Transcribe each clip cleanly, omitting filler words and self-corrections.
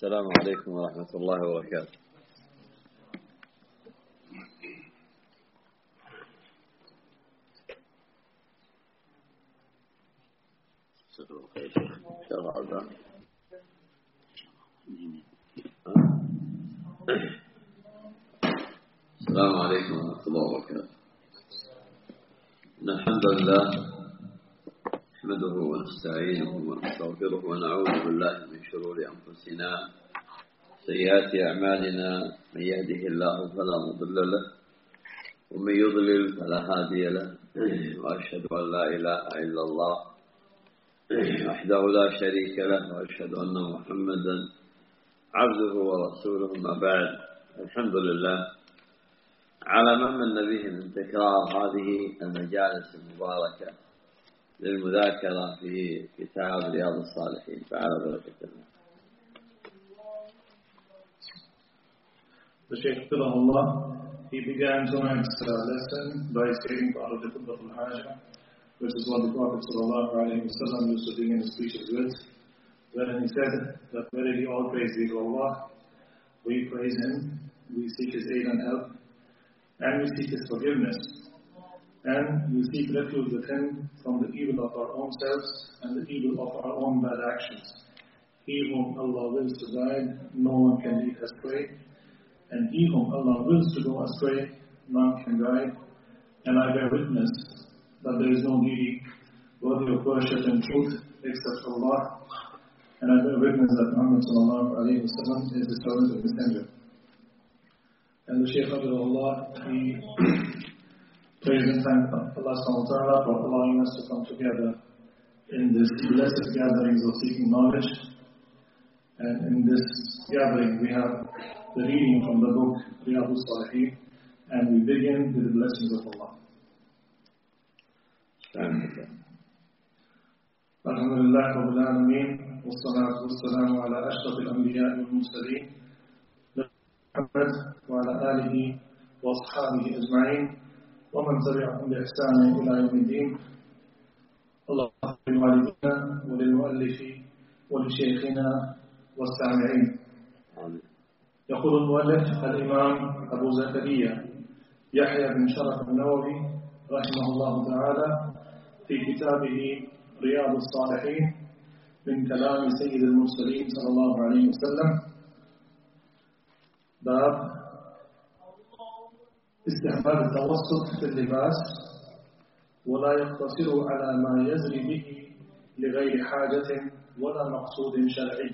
السلام عليكم ورحمة الله وبركاته. السلام عليكم ورحمة الله وبركاته. إن الحمد لله نحمده ونستعينه ونستغفره ونعوذ بالله من شرور أنفسنا سيئات أعمالنا، من يهده الله فلا مضل له ومن يضلل فلا هادي له، وأشهد أن لا إله إلا الله وحده لا شريك له، وأشهد أن محمدا عبده ورسوله. ما بعد، الحمد لله على ما من به من تكرار هذه المجالس المباركة للمذاكرة في كتاب رياض الصالحين، فعلى بركة الله. The Shaykh Qudahullah, he began tonight's lesson by stating part of the Quddah al-Haja, which is what the Prophet ﷺ used to begin his speeches with, wherein he said that verily all praise be to Allah, we praise Him, we seek His aid and help, and we seek His forgiveness, and we seek refuge with Him from the evil of our own selves and the evil of our own bad actions. He whom Allah wills to guide, no one can lead astray, and he whom Allah wills to go astray, none can guide. And I bear witness that there is no deity worthy of worship in truth except Allah, and I bear witness that Muhammad ﷺ is the servant of the messenger. And the Shaykh Abdullah, he praised and thanked Allah subhanahu wa ta'ala for allowing us to come together in this blessed gatherings of seeking knowledge. And in this gathering we have the reading from the book Riyadh al-Salihin, and we begin with the blessings of Allah. Alhamdulillah Rabbil Alameen, wassalatu wassalamu ala ashraf al-anbiya wal-mursaleen, Muhammad wa ala alihi wa ashabihi ajma'in, wa man tabi'ahum bi ihsanin ila yawmid din. Allahumma lil walidina wa lil muallifi wa li shaykhina was-sami'in. يقول المؤلف الإمام أبو زكريا يحيى بن شرف النووي رحمه الله تعالى في كتابه رياض الصالحين من كلام سيد المرسلين صلى الله عليه وسلم، باب استحباب التوسط في اللباس ولا يقتصر على ما يزري به لغير حاجة ولا مقصود شرعي.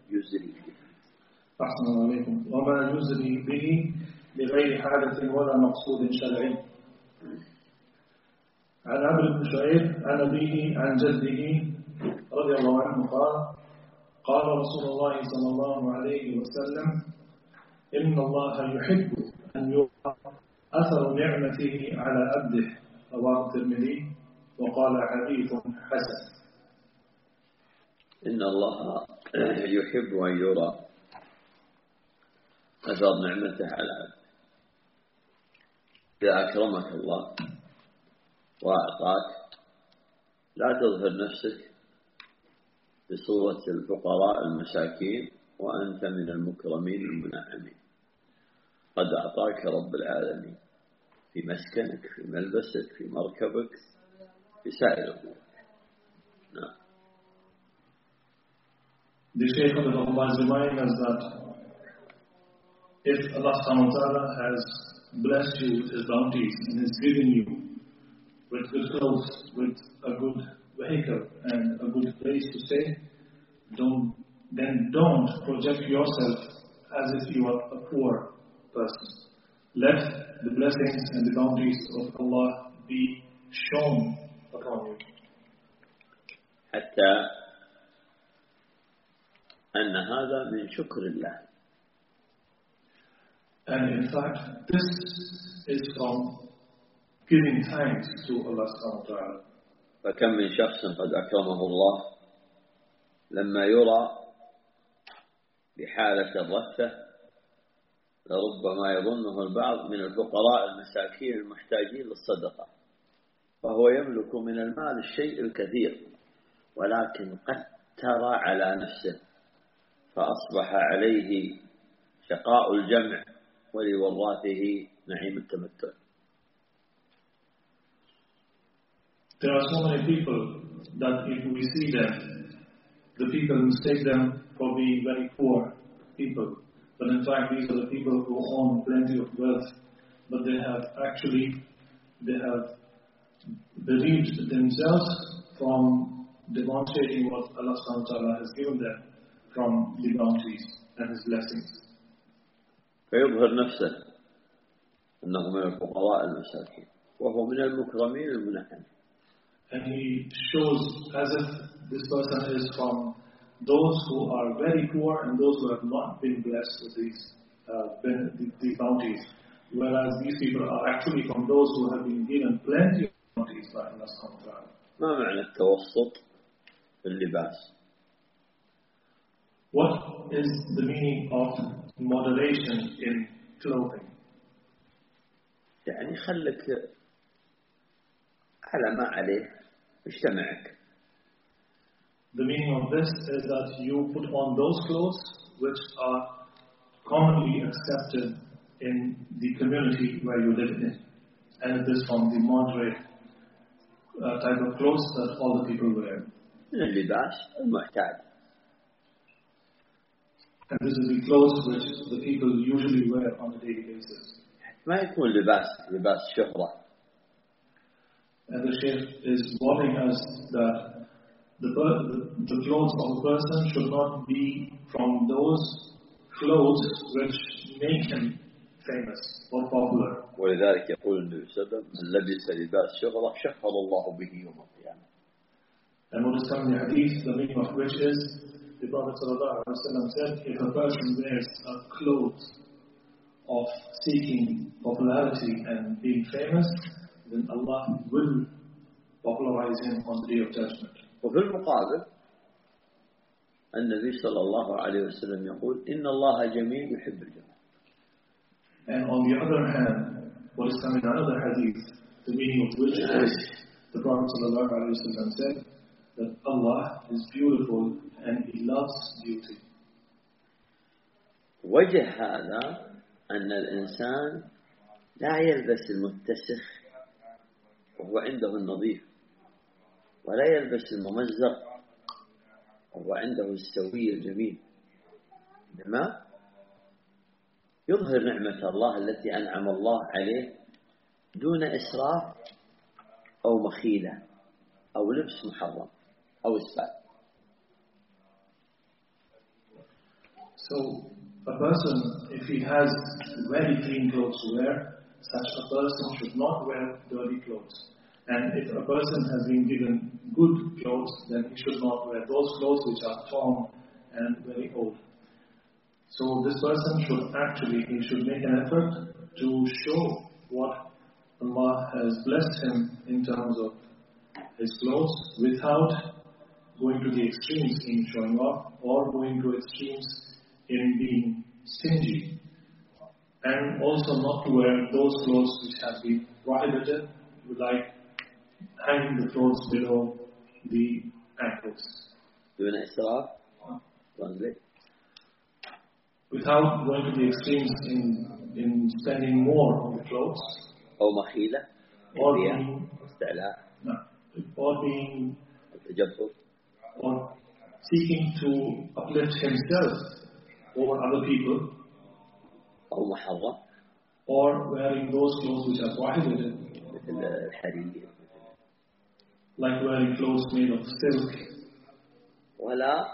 أحسن عليكم. وما يزري به لغير حاجة ولا مقصود شرعي. عن عمرو بن شعيب عن أبيه عن جده رضي الله عنه قال: قال رسول الله صلى الله عليه وسلم: إن الله يحب أن يرى أثر نعمته على عبده. رواه الترمذي وقال حديث حسن. إن الله يحب أن يرى أثر نعمته على عبده. إذا أكرمك الله وأعطاك، لا تظهر نفسك بصورة الفقراء المساكين وأنت من المكرمين المنعمين. قد أعطاك رب العالمين في مسكنك، في ملبسك، في مركبك، في سائر أمورك. نعم. The Shaykh of Allah is reminding us that if Allah subhanahu wa ta'ala has blessed you with His bounties and has given you with good clothes, with a good vehicle and a good place to stay, don't project yourself as if you are a poor person. Let the blessings and the bounties of Allah be shown upon you. حتى أن هذا من شكر الله. And in fact, this is from giving thanks to Allah subhanahu wa ta'ala. فكم من شخص قد أكرمه الله لما يرى بحالة الرثة لربما يظنه البعض من الفقراء المساكين المحتاجين للصدقة، فهو يملك من المال الشيء الكثير، ولكن قد ترى على نفسه فأصبح عليه شقاء الجمع ولوراثه نعيم التمتع. There are so many people that if we see them, the people mistake them for being very poor people. But in fact, these are the people who own plenty of wealth, but they have bereaved themselves from demonstrating what Allah subhanahu wa ta'ala has given them from the bounties and His blessings. فيظهر نفسه أنه من الفقراء المساكين وهو من المكرمين المنعمين. And he shows as if this person is from those who are very poor and those who have not been blessed with these bounties. Whereas these people are actually from those who have been given plenty of bounties by Allah subhanahu wa ta'ala. ما معنى التوسط في اللباس؟ What is the meaning of moderation in clothing? يعني خلك على ما عليه اجتمعك. The meaning of this is that you put on those clothes which are commonly accepted in the community where you live in. And it is from the moderate type of clothes that all the people wear. من اللباس المعتاد. And this is the clothes which the people usually wear on a daily basis. ما يكون لباس شهرة. And the Shaykh is warning us that the clothes of a person should not be from those clothes which make him famous or popular. ولذلك يقول النبي صلى الله عليه وسلم من لبس لباس شهرة شهر الله به يوم القيامة. And what is coming in the hadith, the meaning of which is, the Prophet ﷺ said, if a person wears a clothes of seeking popularity and being famous, then Allah will popularize him on the Day of Judgment. وفي المقابل النبي صلى الله عليه وسلم يقول إن الله جميل يحب الجمال. And on the other hand, what is coming in another hadith, the meaning of which is, the Prophet ﷺ said that Allah is beautiful and He loves beauty. وجه هذا أن الإنسان لا يلبس المتسخ وهو عنده النظيف ولا يلبس الممزق وهو عنده السوي الجميل، إنما يظهر نعمة الله التي أنعم الله عليه دون إسراف أو مخيلة أو لبس محرم أو إسفال. So, a person, if he has very clean clothes to wear, such a person should not wear dirty clothes. And if a person has been given good clothes, then he should not wear those clothes which are torn and very old. So this person should make an effort to show what Allah has blessed him in terms of his clothes without going to the extremes in showing off or going to extremes in being stingy. And also not to wear those clothes which have been prohibited, like hanging the clothes below the ankles. دون إسراف without going to the extremes in spending more on the clothes. أو مخيلة or being استعلاء or being التجبر or seeking to uplift himself over other people. أو محرم or wearing those clothes which are prohibited. مثل الحرير like wearing clothes made of silk. ولا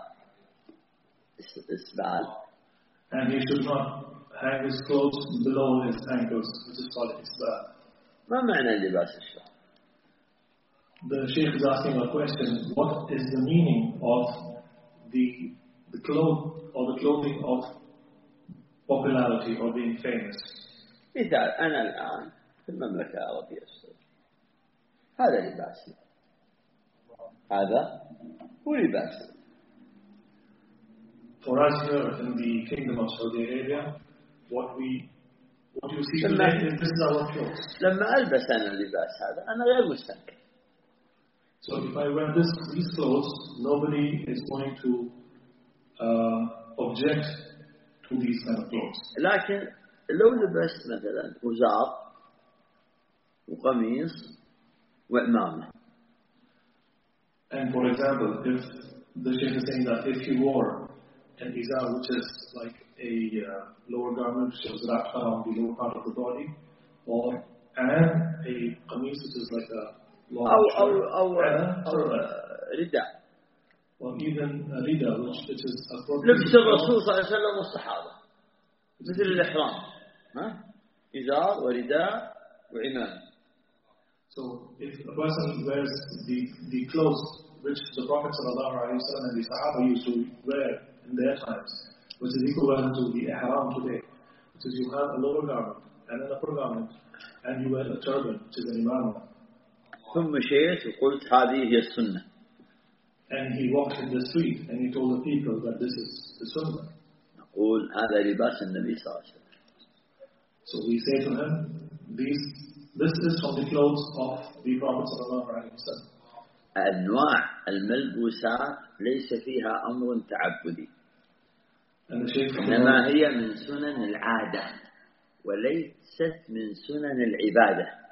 إسبال. And he should not hang his clothes below his ankles, which is called isbal. ما معنى لباس الشهر؟ The Shaykh is asking a question: what is the meaning of the clothing of popularity or being famous? مثال أنا الآن في المملكة العربية السعودية هذا لباسي، هذا هو لباسي. For us here in the Kingdom of Saudi Arabia, what you see today is this is our clothes. لما ألبس أنا اللباس هذا أنا غير مستنكر. So if I wear these clothes, nobody is going to object to these kind of clothes. لكن لو لبست مثلا وزار وقميص وعمامة. And for example, if the Shaykh is saying that if you wore an izar, which is like a lower garment which is wrapped around the lower part of the body, and a qamis which is like a long أو رداء. Or even a rida, which is appropriate. لبس الرسول صلى الله عليه وسلم والصحابة مثل الإحرام، إزار ورداء وعمامة. So if a person wears the clothes which the Prophet ﷺ and the Sahaba used to wear in their times, which is equivalent to the ihram today, which is you have a lower garment and an upper garment, and you wear a turban, which is an imamah. ثم مشيت وقلت هذه هي السنة. And he walked in the street and he told the people that this is the sunnah. نقول هذا لباس النبي صلى الله عليه وسلم. So we say to him, this is from the clothes of the Prophet sallallahu alaihi wasallam. أنواع الملبوسات ليس فيها أمر تعبدي. إنما هي من سنن العادة وليست من سنن العبادة.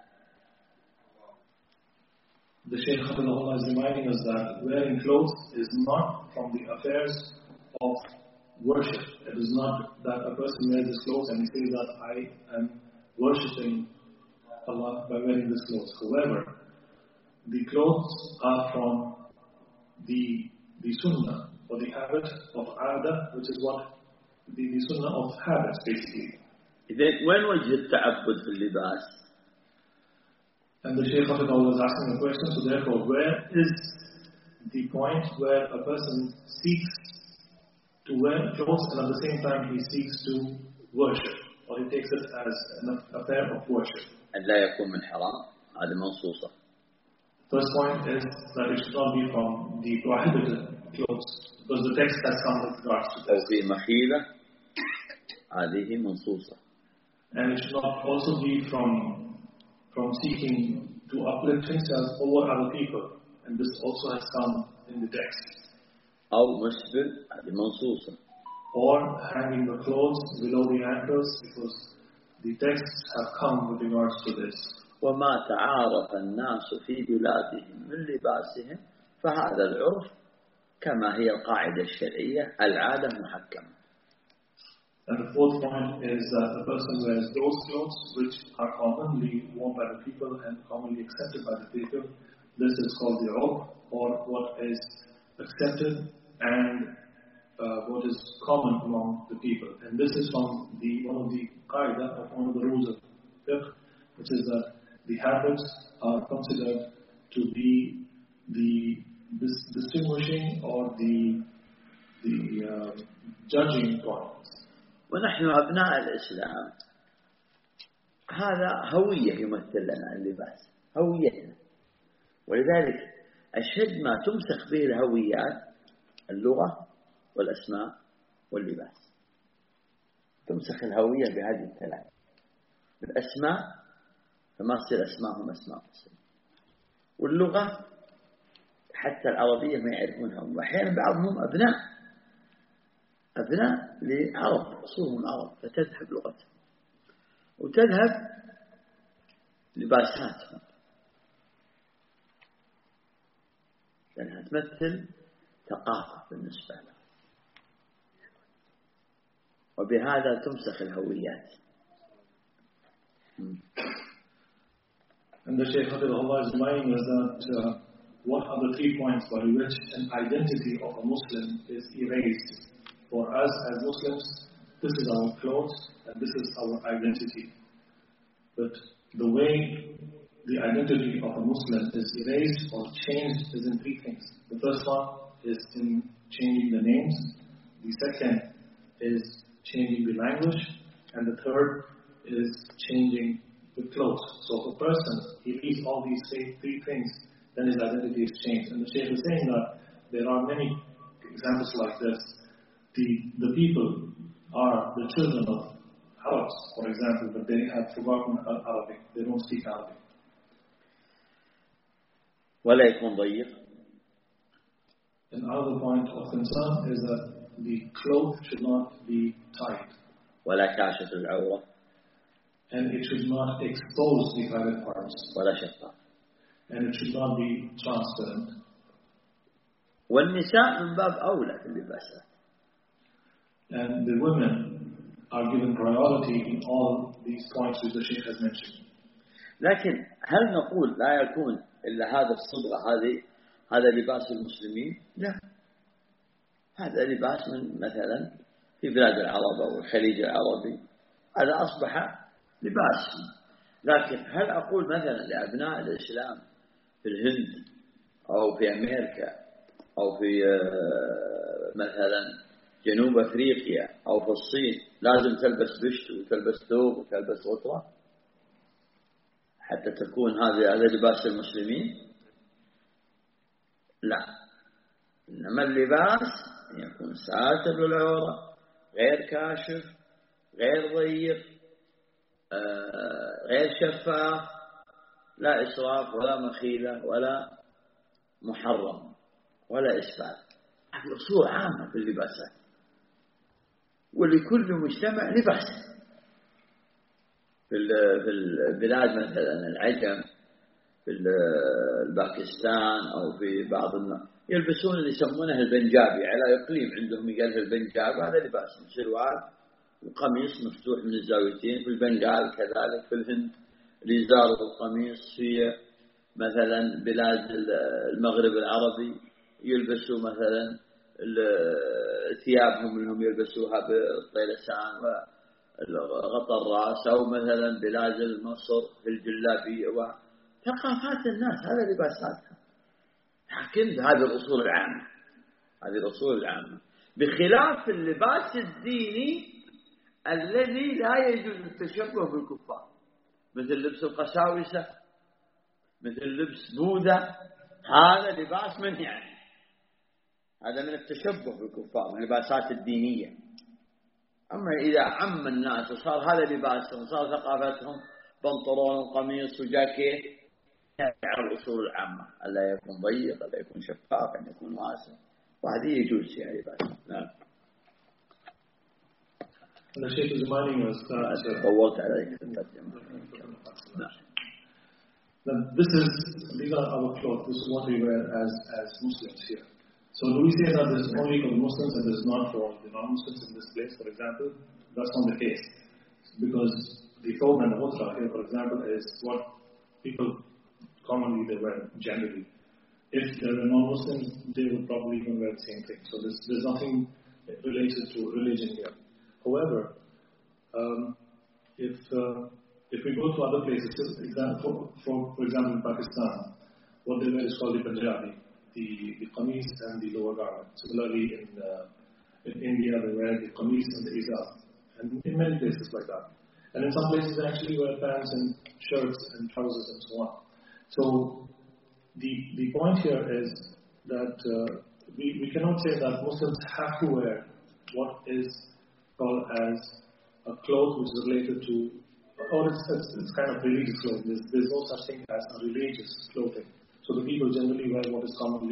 The Shaykh Hafidhullah is reminding us that wearing clothes is not from the affairs of worship. It is not that a person wears this clothes and he says that I am worshipping Allah by wearing this clothes. However, the clothes are from the sunnah or the habit of aada, which is what the sunnah of habits basically. وين وجه التعبد في اللباس؟ And the Shaykh Hafidhullah was asking a question, so therefore, where is the point where a person seeks to wear clothes and at the same time he seeks to worship, or he takes it as an affair of worship? أن لا يكون من حرام، هذا منصوصة. First point is that it should not be from the prohibited clothes, because the text has come with regards to this. أو في مخيلة، هذه منصوصة. And it should not also be from seeking to uplift himself over other people, and this also has come in the text. أو مسبل، هذه منصوصة. Or hanging the clothes below the ankles, because the texts have come with regards to this. وما تعارف الناس في بلادهم من لباسهم فهذا العرف كما هي القاعدة الشرعية العادة محكمة. And the fourth point is that the person wears those clothes which are commonly worn by the people and commonly accepted by the people. This is called the urf, or what is accepted and what is common among the people. And this is from one of the qaida of one of the rules of fiqh, which is that the habits are considered to be the distinguishing or the judging points. ونحن أبناء الإسلام هذا هوية يمثل لنا اللباس، هويتنا. ولذلك أشد ما تمسخ به الهويات اللغة والأسماء واللباس. تمسخ الهوية بهذه الثلاث. الأسماء فما تصير أسماءهم أسماء مسلم. واللغة حتى العربية ما يعرفونها، وأحيانا بعضهم أبناء لعرب أصولهم عرب، فتذهب لغتهم وتذهب لباساتهم لأنها تمثل ثقافة بالنسبة لهم، وبهذا تمسخ الهويات. And the Shaykh Hafidhullah is reminding us that what are the 3 points by which an identity of a Muslim is erased. For us as Muslims, this is our clothes and this is our identity. But the way the identity of a Muslim is erased or changed is in 3 things. The first one is in changing the names. The second is changing the language. And the third is changing the clothes. So if a person, he leaves all these 3 things, then his identity is changed. And the Shaykh is saying that there are many examples like this. The people are the children of Arabs, for example, but they have forgotten Arabic. They don't speak Arabic. ولا يكون ضيق. Another point of concern is that the cloth should not be tight. ولا كاشف العورة. And it should not expose the private parts. ولا شفاف. And it should not be transparent. والنساء من باب أولى في اللباسات. And the women are given priority in all these points which the Sheikh has mentioned. لكن هل نقول لا يكون إلا هذا الصبغة هذا لباس المسلمين؟ لا. هذا لباس من مثلا في بلاد العرب أو الخليج العربي، هذا أصبح لباس. لكن هل أقول مثلا لأبناء الإسلام في الهند أو في أمريكا أو في مثلا جنوب أفريقيا أو في الصين لازم تلبس بشت وتلبس ثوب وتلبس غطرة حتى تكون هذا لباس المسلمين؟ لا. إنما اللباس يكون ساتر للعورة، غير كاشف، غير ضيق، غير شفاف، لا إسراف ولا مخيلة ولا محرم ولا إسفال. هذه أصول عامة في اللباسات، ولكل مجتمع لباس. في البلاد مثلا العجم في باكستان أو في بعض الناس يلبسون اللي يسمونه البنجابي، على إقليم عندهم يقال البنجاب، هذا لباس سروال وقميص مفتوح من الزاويتين. في البنغال كذلك، في الهند الإزار والقميص. في مثلا بلاد المغرب العربي يلبسوا مثلا ثيابهم اللي هم يلبسوها بالطيلسان وغطى الرأس، أو مثلا بلاد مصر في الجلابية. وثقافات الناس هذا لباساتها، لكن هذه الأصول العامة، هذه الأصول العامة، بخلاف اللباس الديني الذي لا يجوز التشبه بالكفار، مثل لبس القساوسة، مثل لبس بوذا. هذا لباس من يعني هذا من التشبه بالكفار، من اللباسات الدينية. أما إذا عم الناس وصار هذا لباسهم وصار ثقافتهم بنطلون وقميص وجاكيت، على الأصول العامة ألا يكون ضيق، ألا يكون شفاف، أن يكون واسع، وهذه يجوز فيها لباس. نعم. The Sheikh is reminding us that طولت عليك الترجمة. These are our clothes. This is what we wear as Muslims here. So do we say that this is only for the Muslims and this is not for the non-Muslims in this place, for example? That's not the case. Because the thawb and the ghutra here, for example, is what people commonly they wear generally. If there were non-Muslims, they would probably even wear the same thing. So there's nothing related to religion here. However, if we go to other places, for example in Pakistan, what they wear is called the Punjabi, the qameez and the lower garment. Similarly in India they wear the qameez and the izar, and in many places like that. And in some places they actually wear pants and shirts and trousers and so on. So the point here is that we cannot say that Muslims have to wear what is called as a cloth which is related to, or it's kind of religious clothing. There's no such thing as a religious clothing. So the people generally wear what is common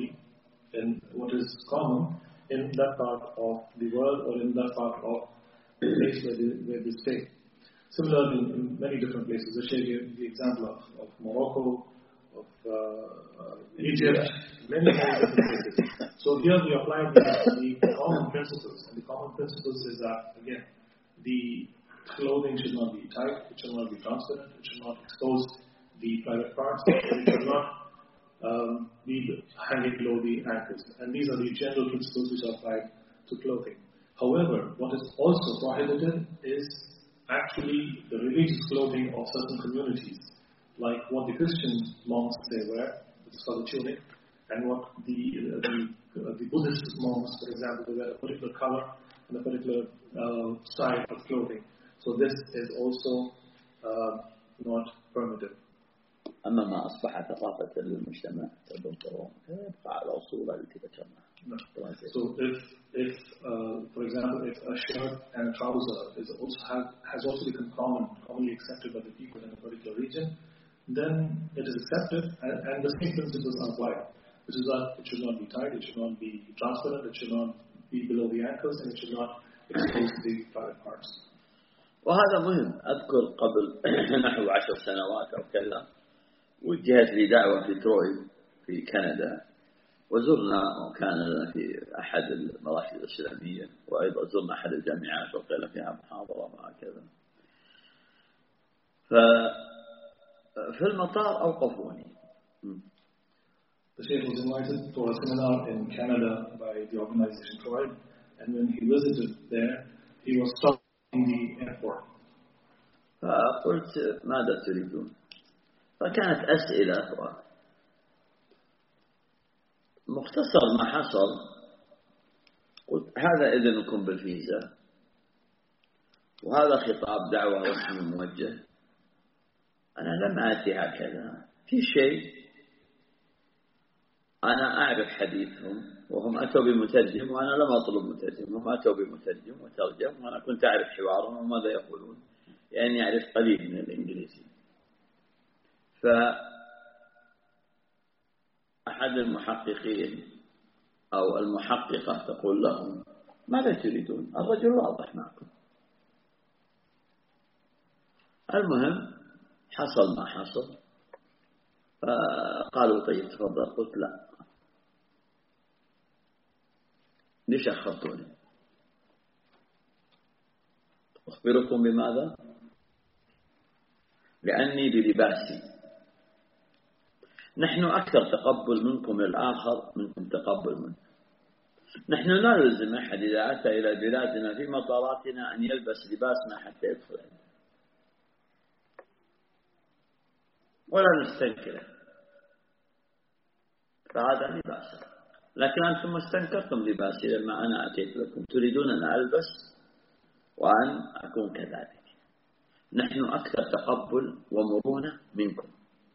in that part of the world or in that part of the place where they stay. Similarly, in many different places, the Shaykh gave the example of Morocco, of Egypt, many different places. So here we apply the common principles, and the common principles is that, again, the clothing should not be tight, it should not be transparent, it should not expose the private parts, it should not be hanging below the ankles. And these are the general principles which are applied to clothing. However, what is also prohibited is actually the religious clothing of certain communities, like what the Christian monks they wear, which is called the tunic, and what the Buddhist monks, for example, they wear a particular color and a particular style of clothing. So this is also not permitted. أما ما أصبح ثقافة المجتمع تبقى على أصول التي ذكرناها. So if for example, if a shirt and a trouser has also become commonly accepted by the people in a particular region, then it is accepted, and the same principles are applied, which is that it should not be tight, it should not be transparent, it should not be below the ankles and it should not expose the private parts. وهذا مهم. أذكر قبل نحو 10 سنوات أو كذا وجهت لي دعوة في تروي في كندا، وزرنا وكان لنا في أحد المراكز الإسلامية، وأيضا زرنا أحد الجامعات وقيل فيها محاضرة وهكذا. ففي المطار أوقفوني. The Sheikh was invited for a seminar in Canada by the organization Troy, and when he visited there, he was stopped in the airport. فقلت ماذا تريدون؟ فكانت أسئلة مختصر ما حصل. قلت هذا إذنكم بالفيزا، وهذا خطاب دعوة رسمي موجه. أنا لم آتي هكذا في شيء، أنا أعرف حديثهم وهم أتوا بمترجم وأنا لم أطلب مترجم، هم أتوا بمترجم وترجم وأنا كنت أعرف حوارهم وماذا يقولون، يعني أعرف قليل من الإنجليزي. فأحد المحققين أو المحققة تقول لهم ماذا تريدون؟ الرجل واضح معكم. المهم حصل ما حصل، فقالوا طيب تفضل. قلت لا، ليش أخرتوني؟ أخبركم بماذا؟ لأني بلباسي. نحن أكثر تقبل منكم للآخر منكم تقبل منه. نحن لا نلزم أحد إذا أتى إلى بلادنا في مطاراتنا أن يلبس لباسنا حتى يدخل، ولا نستنكره، فهذا لباسه. لكن أنتم استنكرتم لباسي لما أنا أتيت لكم، تريدون أن ألبس وأن أكون كذلك. نحن أكثر تقبل ومرونة منكم.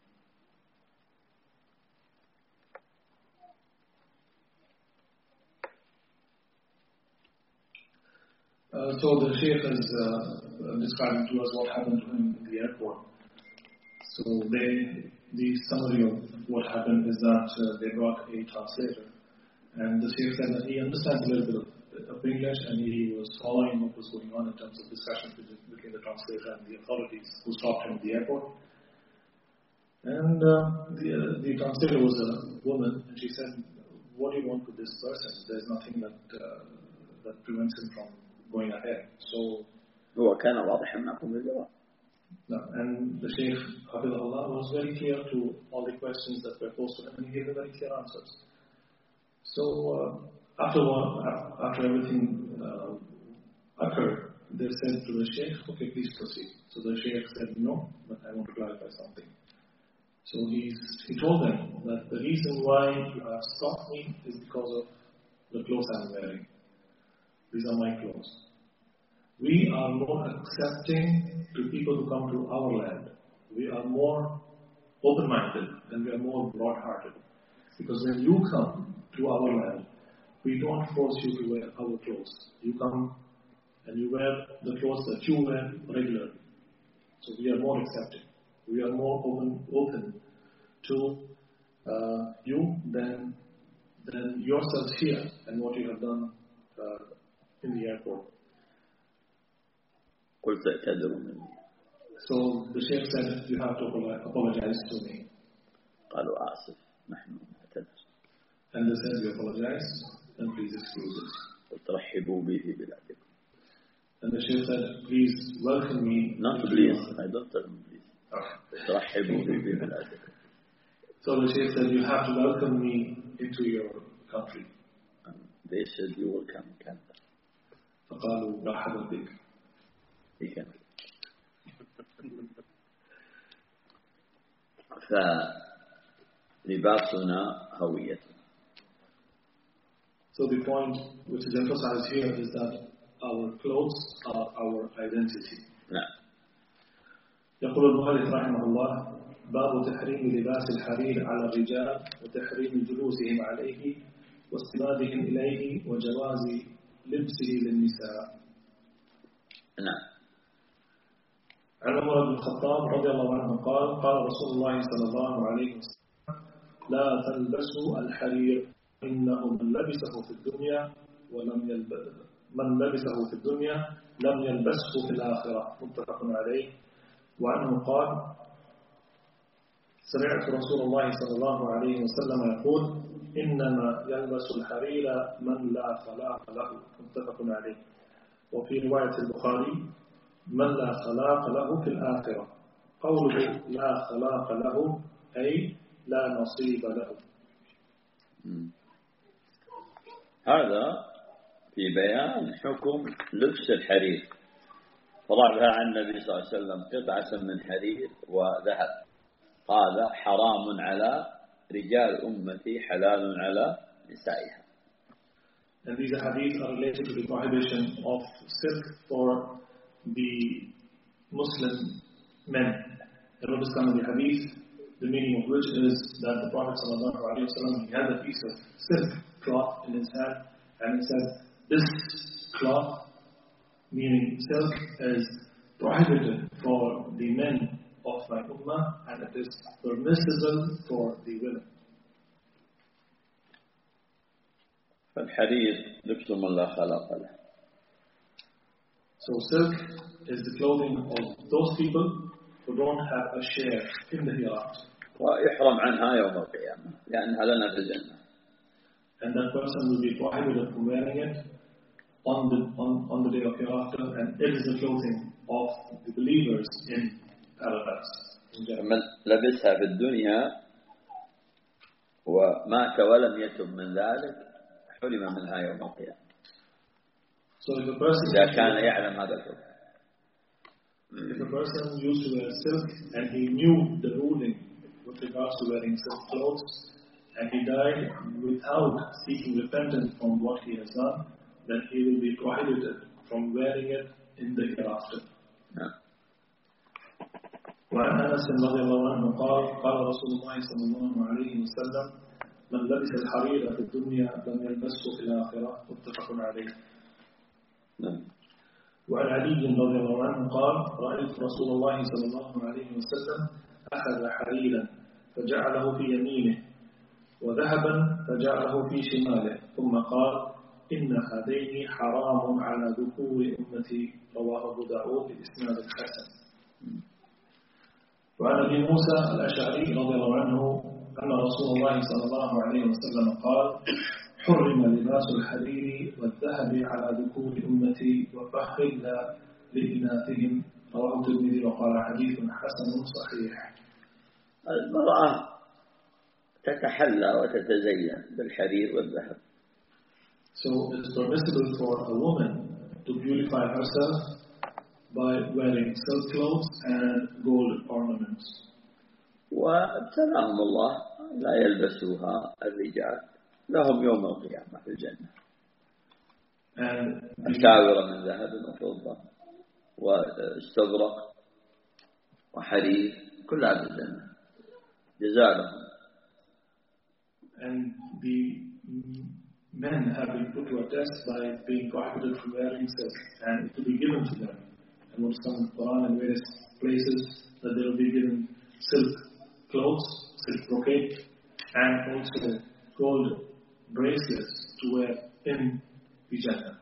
So the Sheikh is describing to us what happened to him in the airport. So the summary of what happened is that they brought a translator, and the Sheikh said that he understands a little bit of English, and he was following what was going on in terms of discussions between the translator and the authorities who stopped him at the airport. And the translator was a woman, and she said, "What do you want with this person? There's nothing that prevents him from going ahead." So هو كان واضحا معكم بالجواب. And the Shaykh Hafidhullah was very clear to all the questions that were posed to him, and he gave very clear answers. So after everything occurred, they said to the Shaykh, "Okay, please proceed." So the Shaykh said, "No, but I want to clarify something." So he told them that the reason why you have stopped me is because of the clothes I'm wearing. These are my clothes. We are more accepting to people who come to our land. We are more open-minded and we are more broad-hearted. Because when you come to our land, we don't force you to wear our clothes. You come and you wear the clothes that you wear regularly. So we are more accepting. We are more open to you than yourselves here and what you have done in the airport. قلت اعتذروا مني. So the Sheikh said, "You have to apologize to me." قالوا آسف نحن نعتذر. And they said, "We apologize and please excuse us." قلت رحبوا بي في بلادكم. And the Sheikh said, "Please welcome me." Not please, I don't tell them please. رحبوا بي في بلادكم. So the Sheikh said, "You have to welcome me into your country." And they said, "You will come in Canada." فقالوا مرحبا بك. فلباسنا هويتنا. So the point which is emphasized here is that our clothes are our identity. نعم. يقول المؤلف رحمه الله: باب تحريم لباس الحرير على الرجال وتحريم جلوسهم عليه واستنادهم إليه وجواز لبسه للنساء. نعم. عن عمر بن الخطاب رضي الله عنه قال: قال رسول الله صلى الله عليه وسلم: لا تلبسوا الحرير إنه من لبسه في الدنيا من لبسه في الدنيا لم يلبسه في الآخرة، متفق عليه. وعنه قال: سمعت رسول الله صلى الله عليه وسلم يقول: إنما يلبس الحرير من لا خلاق له، متفق عليه. وفي رواية البخاري: من لا خلاق له في الآخرة. قوله لا خلاق له أي لا نصيب له. هذا في بيان حكم لبس الحرير، طلبها عن النبي صلى الله عليه وسلم قطعة من حرير وذهب، قال: حرام على رجال أمتي حلال على نسائها. And these hadiths are related to the prohibition of silk for the Muslim men. And what is come in the hadith, the meaning of which is that the Prophet ﷺ, he had a piece of silk cloth in his hand, and he said, this cloth, meaning silk, is prohibited for the men of my ummah, and it is permissible for the women. فالحرير لبس من لا خلاق له. So silk is the clothing of those people who don't have a share in the hereafter. ويحرم عنها يوم القيامة لأنها لنا في الجنة. And that person will be prohibited from wearing it on the day of hereafter, and it is the clothing of the believers in paradise. من لبسها في الدنيا ومات ولم يتب من ذلك حرم منها يوم القيامة. So if a person إذا كان يعلم هذا الحكم. If a person used to wear silk and he knew the ruling with regards to wearing silk clothes, and he died without seeking repentance from what he has done, then he will be prohibited from wearing it in the hereafter. وعن أنس رضي الله عنه قال: قال رسول الله صلى الله عليه وسلم: من لبس الحرير في الدنيا لم يلبسه في الآخرة، متفق عليه. وعن علي رضي الله عنه قال: رأيت رسول الله صلى الله عليه وسلم أخذ حريرا فجعله في يمينه وذهبا فجعله في شماله، ثم قال: إن هذين حرام على ذكور أمتي، رواه أبو داود بإسناد حسن. وعن أبي موسى الأشعري رضي الله عنه أن رسول الله صلى الله عليه وسلم قال: حرم لباس الحرير والذهب على ذكور أمتي وفخذ لإناثهم، رواه الترمذي وقال حديث حسن صحيح. المرأة تتحلى وتتزين بالحرير والذهب. So it is permissible for a woman to purify herself by wearing silk clothes and gold ornaments. وابتلاهم الله لا يلبسوها الرجال، لهم يوم القيامة في الجنة أساور من ذهب وفضة واستبرق وحرير، كلها في الجنة جزاء لهم. And the men have been put to a test by being prohibited from wearing silk, and it will be given to them. And what is come in the Quran and various places, that they will be given silk clothes, silk brocade, and also gold bracelets to wear in the Jannah.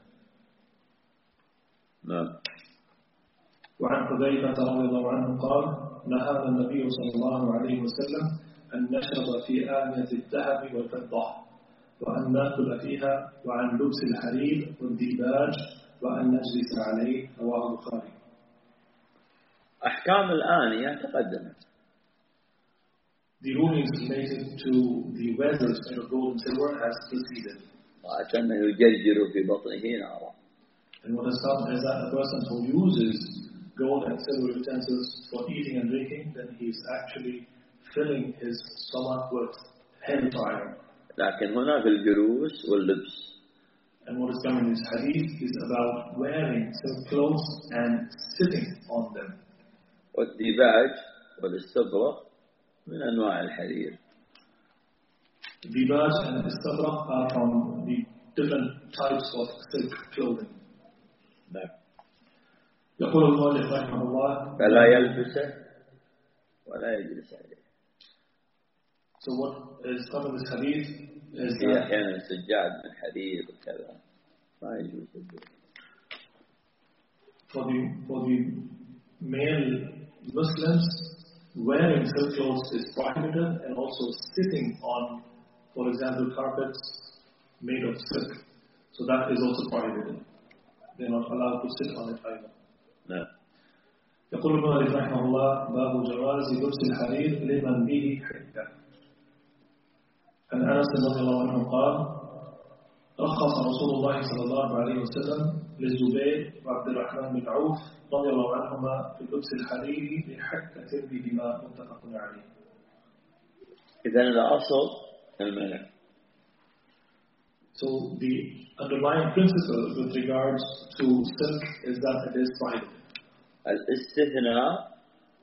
وعن حذيفة رضي الله عنه قال: نهانا النبي صلى الله عليه وسلم أن نشرب في آنية الذهب والفضة، وأن نأكل فيها، وعن لبس الحرير والديباج، وأن نجلس عليه، رواه البخاري. أحكام الآنية تقدمت. The rulings related to the vessels made of gold and silver has preceded. وكأنه يجرجر في بطنه نارا. And what has come is that a person who uses gold and silver utensils for eating and drinking, then he is actually filling his stomach with hellfire. لكن هنا في الجلوس واللبس. And what is coming in this hadith is about wearing silk clothes and sitting on them. والديباج والاستبرق من أنواع الحرير. Dibaj and istabraq are from the different types of silk clothing. يقول المؤلف رحمه الله: فلا يلبسه ولا يجلس عليه. So what is covered in this hadith is هي أحيانا سجاد من حرير وكذا. ما يجوز. For the male Muslims, wearing silk clothes is prohibited, and also sitting on, for example, carpets made of silk. So that is also prohibited. They're not allowed to sit on it either. No. يقول المؤلف رحمه الله: باب جواز لبس الحرير لمن به حدة. عن أنس رضي الله عنه قال: رخص رسول الله صلى الله عليه وسلم للزبير وعبد الرحمن بن عوف رضي الله عنهما في لبس الحرير لحكة بهما متفق عليه. إذن الأصل المنع. So the underlying principle with regards to silk is that it is prohibited. الاستثناء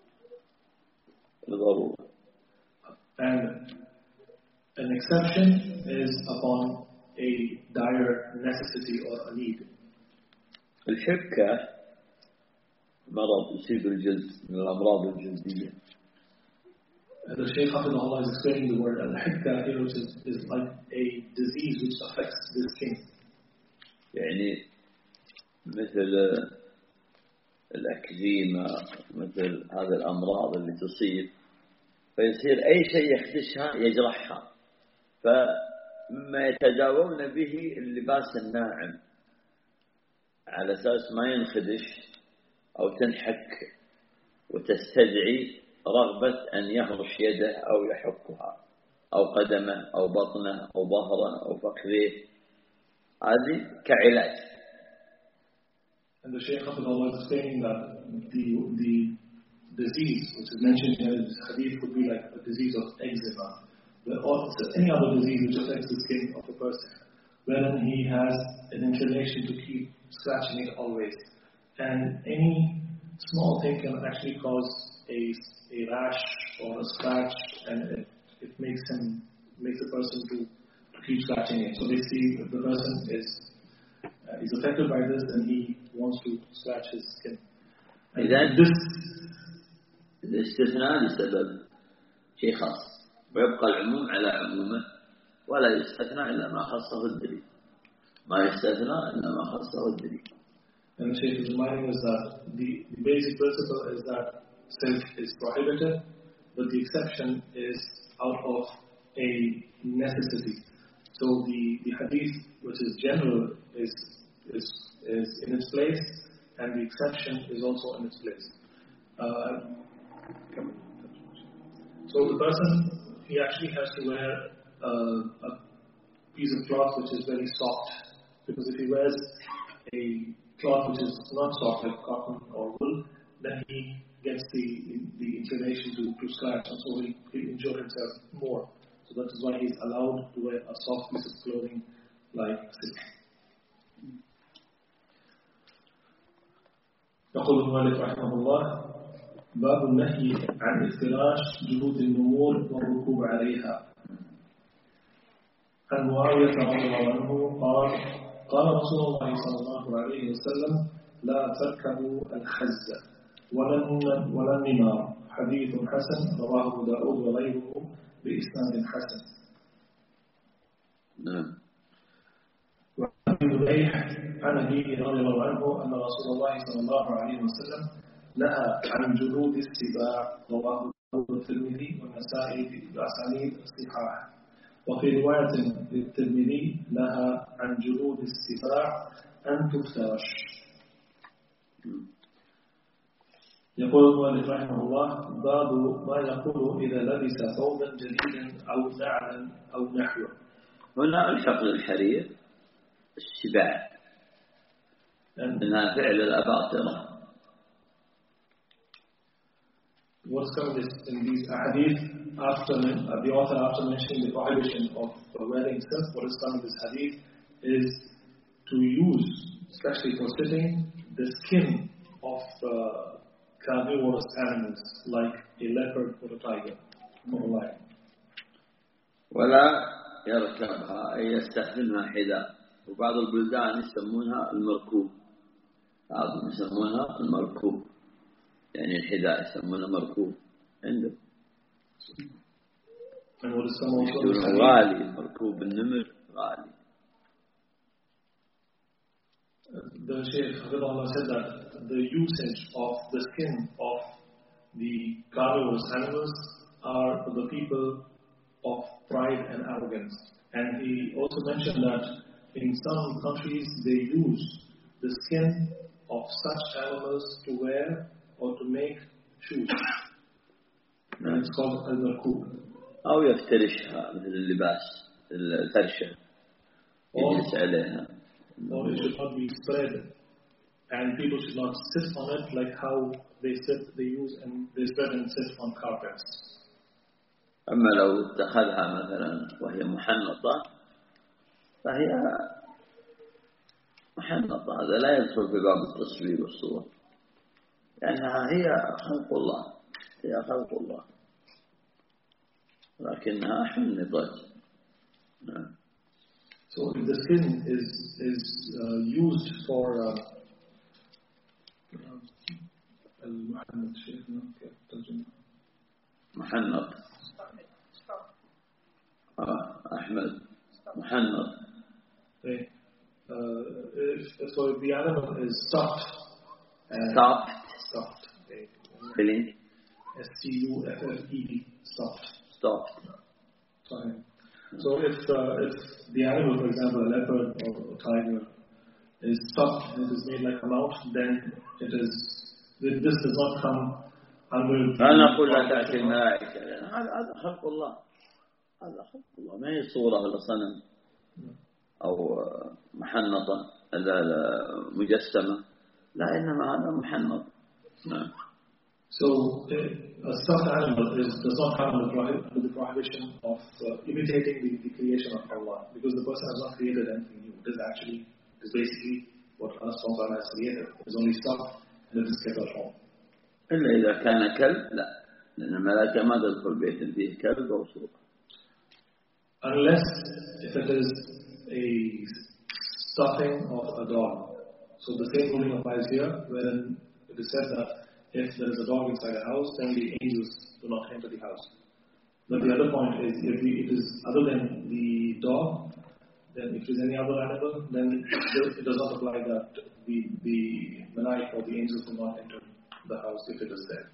لضرورة. And an exception is upon a dire necessity or a need. الحكة مرض يصيب الجلد من الأمراض الجلدية. The Shaykh Hafidhullah is explaining the word al-hikka here, which is like a disease which affects the skin. يعني مثل الأكزيما، مثل هذه الأمراض اللي تصيب، فيصير أي شيء يخدشها يجرحها، فما يتداوون به اللباس الناعم على أساس ما ينخدش أو تنحك وتستدعي رغبة أن يهرش يده أو يحكها أو قدمه أو بطنه أو ظهره أو فخذه، هذه كعلاج. And the Shaykh Hafidhullah is explaining that the disease which is mentioned here in this hadith could be like a disease of eczema, or any other disease which affects the skin of a person, wherein he has an inclination to keep scratching it always. And any small thing can actually cause a rash or a scratch, and it makes the person to keep scratching it. So they see if the person is affected by this, and he wants to scratch his skin. إذن الاستثناء لسبب شيء خاص، ويبقى العموم على عمومه، ولا يستثنى إلا ما خصه الدليل. ما يستثنى إلا ما خصه الدليل. And the Shaykh is reminding us that the basic principle is that silk is prohibited, but the exception is out of a necessity. So the hadith, which is general, is in its place, and the exception is also in its place. So the person, he actually has to wear a piece of cloth which is very soft, because if he wears a cloth which is not soft like cotton or wool, then he gets the inclination to scratch, and so he'll injure himself more. So that is why he is allowed to wear a soft piece of clothing like silk. يقول المؤلف رحمه الله: باب النهي عن افتراش جلود النمور والركوب عليها. عن معاوية رضي الله عنه قال: قال رسول الله صلى الله عليه وسلم: لا تركبوا الخز ولا النمار. حديث حسن رواه أبو داود وغيره بإسناد حسن. نعم. وعن ابن بليح عن أبيه رضي الله عنه أن رسول الله صلى الله عليه وسلم نهى عن جلود السباع. رواه الترمذي والنسائي بأسانيد صحاح. وفي رواية للترمذي نهى عن جلود السباع أن تفترش. يقول المؤلف رحمه الله: باب ما يقول إذا لبس ثوبا جديدا أو نعلا أو نحوه. هنا الحق للحرير السباع إنها فعل الأباطرة. What's coming in these hadith, the author after mentioning the prohibition of wearing silk, what is coming in this hadith is to use, especially for sitting, the skin of carnivorous animals like a leopard or a tiger or a lion. ولا يركبها أي يستخدمها حذاء. وبعض البلدان يسمونها المركوب، بعضهم يسمونها المركوب، يعني الحذاء يسمونه مركوب عنده. غالي، المركوب النمر غالي. The Shaykh Hafidhullah said that the usage of the skin of the carnivorous animals are for the people of pride and arrogance. And he also mentioned that in some countries they use the skin of such animals to wear or to make shoes. And it's called al-markub. أو يفترشها مثل اللباس الفرشة يجلس عليها. Or it should not be spread, and people should not sit on it like how they spread and sit on carpets. أما لو اتخذها مثلا وهي محنطة فهي محنطة، هذا لا يدخل في باب التصوير والصور، لأنها هي خلق الله، هي خلق الله، لكنها حنطت. نعم. So if the skin is used for محنط أحمد محنط. So if the animal is stuffed. Filling. S-T-U-F-F-E-D. Stuffed. Sorry. So if the animal, for example, a leopard or a tiger, is stuffed and it is made like a mouth, then this does not come under. أنا أقول لا تأتي الملائكة، هذا خلق الله، هذا خلق الله، ما هي صورة ولا صنم أو محنطة مجسمة، لا إنما هذا محنط. نعم. So a stuffed animal does not come under the prohibition of imitating the creation of Allah, because the person has not created anything new. It is basically what Allah subhanahu wa ta'ala has created. It is only stuffed and it is kept at home. إلا إذا كان كلب لا، لأن الملائكة ما تدخل بيت فيه كلب أو صورة. Unless if it is a stuffing of a dog. So the same ruling applies here, wherein it is said that if there is a dog inside a house, then the angels do not enter the house. But the other point is, if it is other than the dog, then if it is any other animal, then it does not apply that the malaika or the angels do not enter the house if it is there.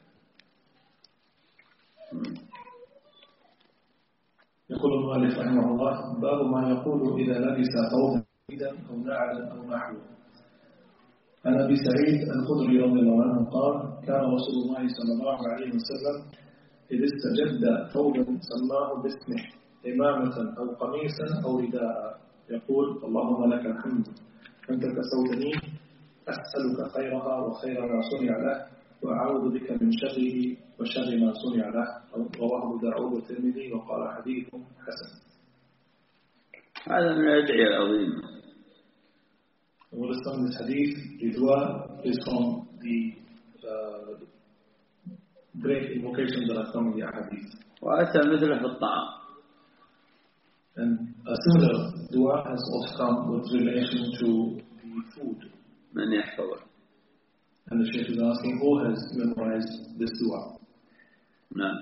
يقول المؤلف رحمه الله: باب ما يقول إذا لبس ثوبا جديدا أو نعلا أو نحوه. عن أبي سعيد الخدري رضي الله عنه قال: كان رسول الله صلى الله عليه وسلم إذا استجد ثوبا سماه باسمه، إمامة أو قميصا أو رداء، يقول: اللهم لك الحمد أنت كسوتني، أسألك خيرها وخير ما صنع له، وأعوذ بك من شره وشر ما صنع له. رواه أبو داود والترمذي وقال حديث حسن. هذا من الأدعية العظيمة. We'll understand this hadith. The dua is from the great invocations that are from the hadith. وأتى مثله في الطعام. And a similar dua has also come with relation to the food. من يحفظه. And the Shaykh is asking, who has memorized this dua? نعم.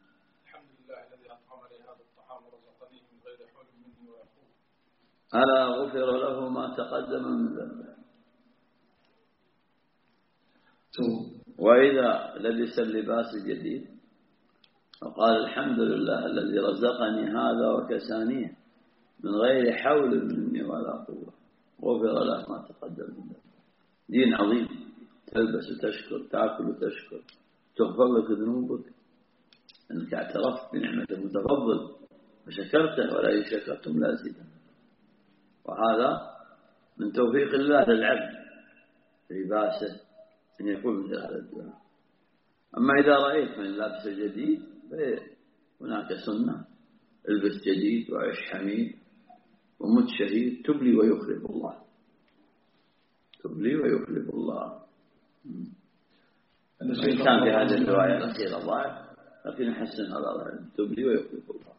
ألا غفر له ما تقدم من ذنبه. وإذا لبس اللباس الجديد فقال: الحمد لله الذي رزقني هذا وكسانيه من غير حول مني ولا قوة، غفر له ما تقدم من ذنبه. دين عظيم، تلبس وتشكر، تأكل وتشكر، تغفر لك ذنوبك، أنك اعترفت بنعمة المتفضل وشكرته، ولا إن شكرتم لأزيدنكم. وهذا من توفيق الله للعبد لباسه أن يكون مثل هذا الدعاء. أما إذا رأيت من لابس جديد هناك سنة: البس جديد وعيش حميد ومت شهيد، تبلي ويخلف الله، تبلي ويخلف الله. وإن كان في هذه الرواية الأخيرة ضعف، لكن حسن هذا العلم: تبلي ويخلف الله.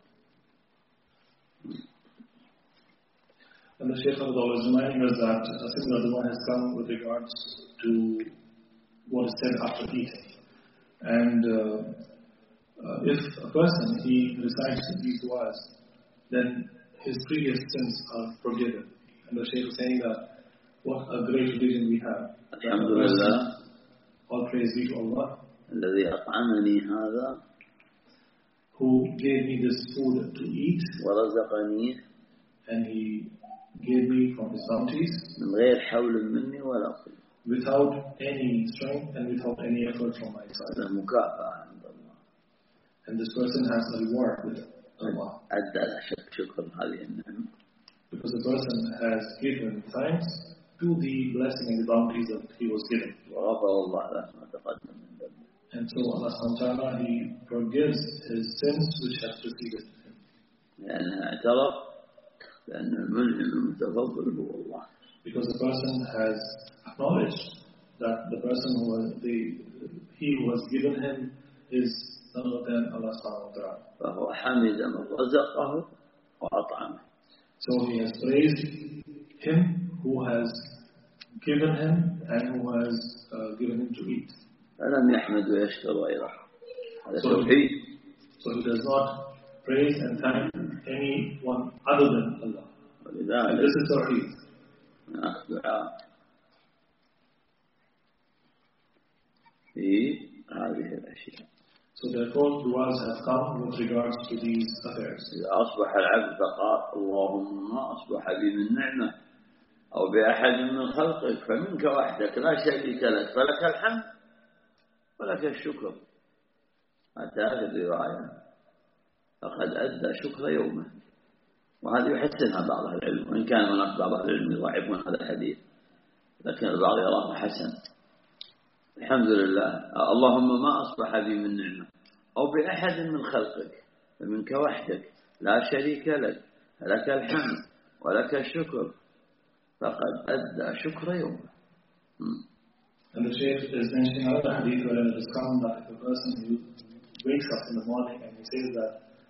And the Shaykh was reminding us that a similar dua has come with regards to what is said after eating. And if a person, he recites these duas, then his previous sins are forgiven. And the Shaykh is saying that What a great religion we have. الحمد لله. All praise be to Allah, الذي أطعمني هذا who gave me this food to eat, ورزقني and He gave me from His bounties من غير حول مني ولا قوة. without any strength and without any effort from my side. هذا مكافأة عند الله. And this person has a reward with Allah. أدى لا شك شكر هذه النعمة. Because the person has given thanks to the blessing and the bounties that he was given. وغفر الله له ما تقدم من ذنبه. And so Allah subhanahu wa ta'ala, He forgives his sins which have preceded him. لأنه اعترف بأن المنعم المتفضل هو الله. Because the person has acknowledged that the person he who was given him is none other than Allah subhanahu wa ta'ala. فهو حمد من رزقه وأطعمه. So he has praised him who has given him and who has given him to eat. فلم يحمد ويشكر غيره. هذا توحيد. So he does not praise and thank anyone other than Allah. And this is tawheed. دعاء في هذه الأشياء. So therefore du'as have come with regards to these affairs. إذا أصبح العبد فقال اللهم ما أصبح بي من نعمة أو بأحد من خلقك فمنك وحدك لا شريك لك فلك الحمد ولك الشكر. حتى هذه الرواية فقد أدى شكر يومه. وهذه يحسنها بعض أهل العلم، وإن كان هناك بعض أهل العلم يضعفون هذا الحديث، لكن البعض يراه حسن. الحمد لله اللهم ما أصبح بي من نعمة أو بأحد من خلقك فمنك وحدك لا شريك لك فلك الحمد ولك الشكر فقد أدى شكر يومه. And the Shaykh is mentioning another hadith where it is come that if a person who wakes up in the morning and he says that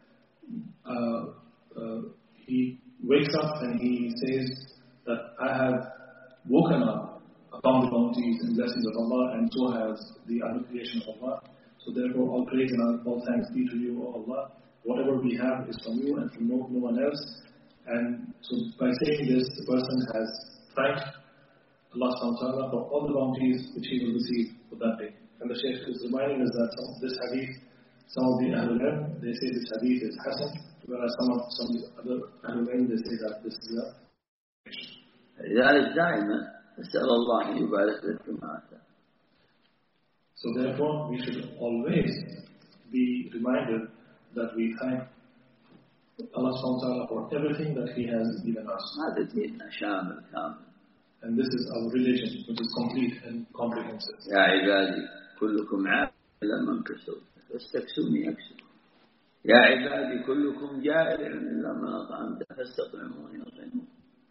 he wakes up and he says that I have woken up upon the bounties and blessings of Allah, and so has the other creation of Allah. So therefore all praise and all thanks be to you, O Allah. Whatever we have is from you and from no one else. And so by saying this, the person has thanked Allah subhanahu wa ta'ala for all the bounties which he will receive for that day. And the Shaykh is reminding us that this hadith, some of the Ahlul Ilm, they say this hadith is Hasan, whereas some of the other Ahlul Ilm, they say that this is a لذلك دائما نسأل الله أن يبارك لك فيما آتاك. So therefore we should always be reminded that we thank Allah subhanahu wa ta'ala for everything that He has given us. هذا ديننا شامل كامل. And this is our religion, which is complete and comprehensive. يا عبادي كلكم عائل إلا من كسر فاستكسوني أكسر. يا عبادي كلكم جائع إلا من أطعمت فاستطعموني أطعمون.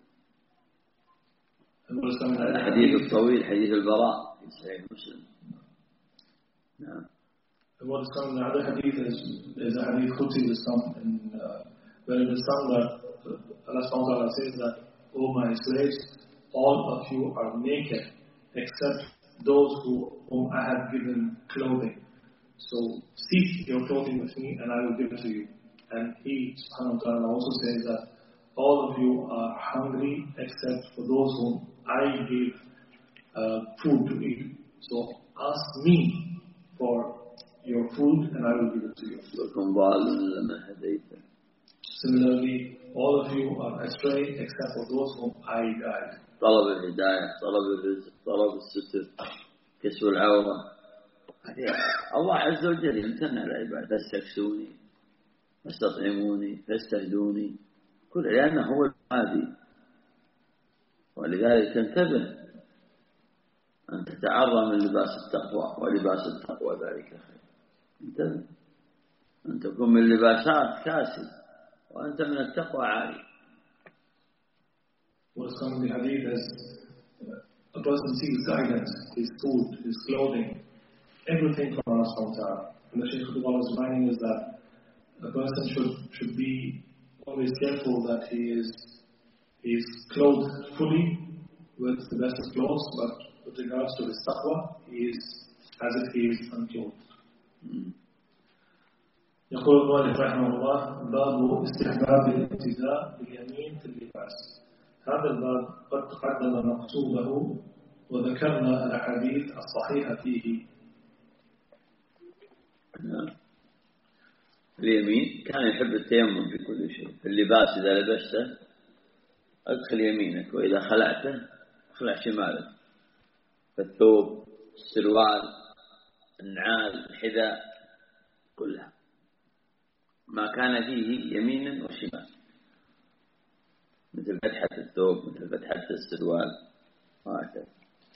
الحديث الطويل حديث البراء في صحيح مسلم. نعم. And what is coming in the other hadith is a hadith Qudsi that is come in where it is come that Allah subhanahu wa ta'ala says that, O my slaves, all of you are naked except those whom I have given clothing. So seek your clothing with me and I will give it to you. And He subhanahu wa ta'ala also says that all of you are hungry except for those whom I gave food to eat. So ask me for your food and I will give it to you. Similarly, all of you are astray except for those whom I guide. طلب الهداية، طلب الرزق، طلب الستر، كسب العورة. الله عز وجل يمتنع العباد. فاستكسوني فاستطعموني فاستهدوني كل لأنه هو العادي. ولذلك تنتبه أن تتعرى من لباس التقوى، ولباس التقوى ذلك خير. انتبه أن تكون من لباسات كاسي وأنت من التقوى عالي. What's coming in the hadith is a person seeks guidance, his food, his clothing, everything from Allah subhanahu wa ta'ala. And the Shaykh was reminding us that a person should be always careful that he is clothed fully with the best of clothes, but with regards to his taqwa, he is as if he is unclothed. يقول المؤلف رحمه الله باب استحباب الابتداء باليمين في اللباس. هذا الباب قد تقدم مقصوده وذكرنا الأحاديث الصحيحة فيه. اليمين كان يحب التيمم في كل شيء. في اللباس إذا لبسته أدخل يمينك، وإذا خلعته اخلع شمالك. في الثوب، السروال، النعال، الحذاء، كلها ما كان فيه يمينا وشمال، مثل فتحة الثوب، مثل فتحة السروال، وهكذا.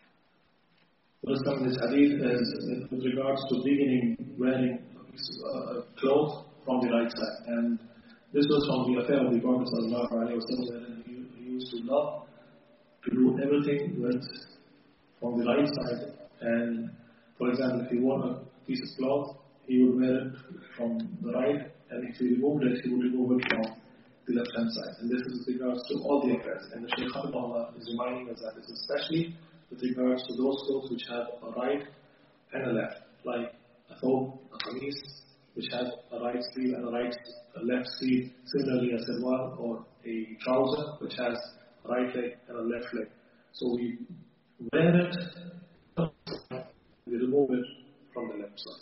This hadith is with regards to beginning wearing clothes from the right side, and this was from the affair of the Prophet sallallahu alaihi wasallam, and he used to love to do everything with from the right side. And for example, if he wore a piece of cloth, he would wear it from the right, and if he removed it, he would remove it from the left hand side. And this is with regards to all the affairs. And the Shaykh Abdullah is reminding us that this is especially with regards to those clothes which have a right and a left, like a thobe, a qamis, which has a right sleeve and a left sleeve. Similarly, a sirwal or a trouser which has a right leg and a left leg. So we wear it, we remove it from the left side.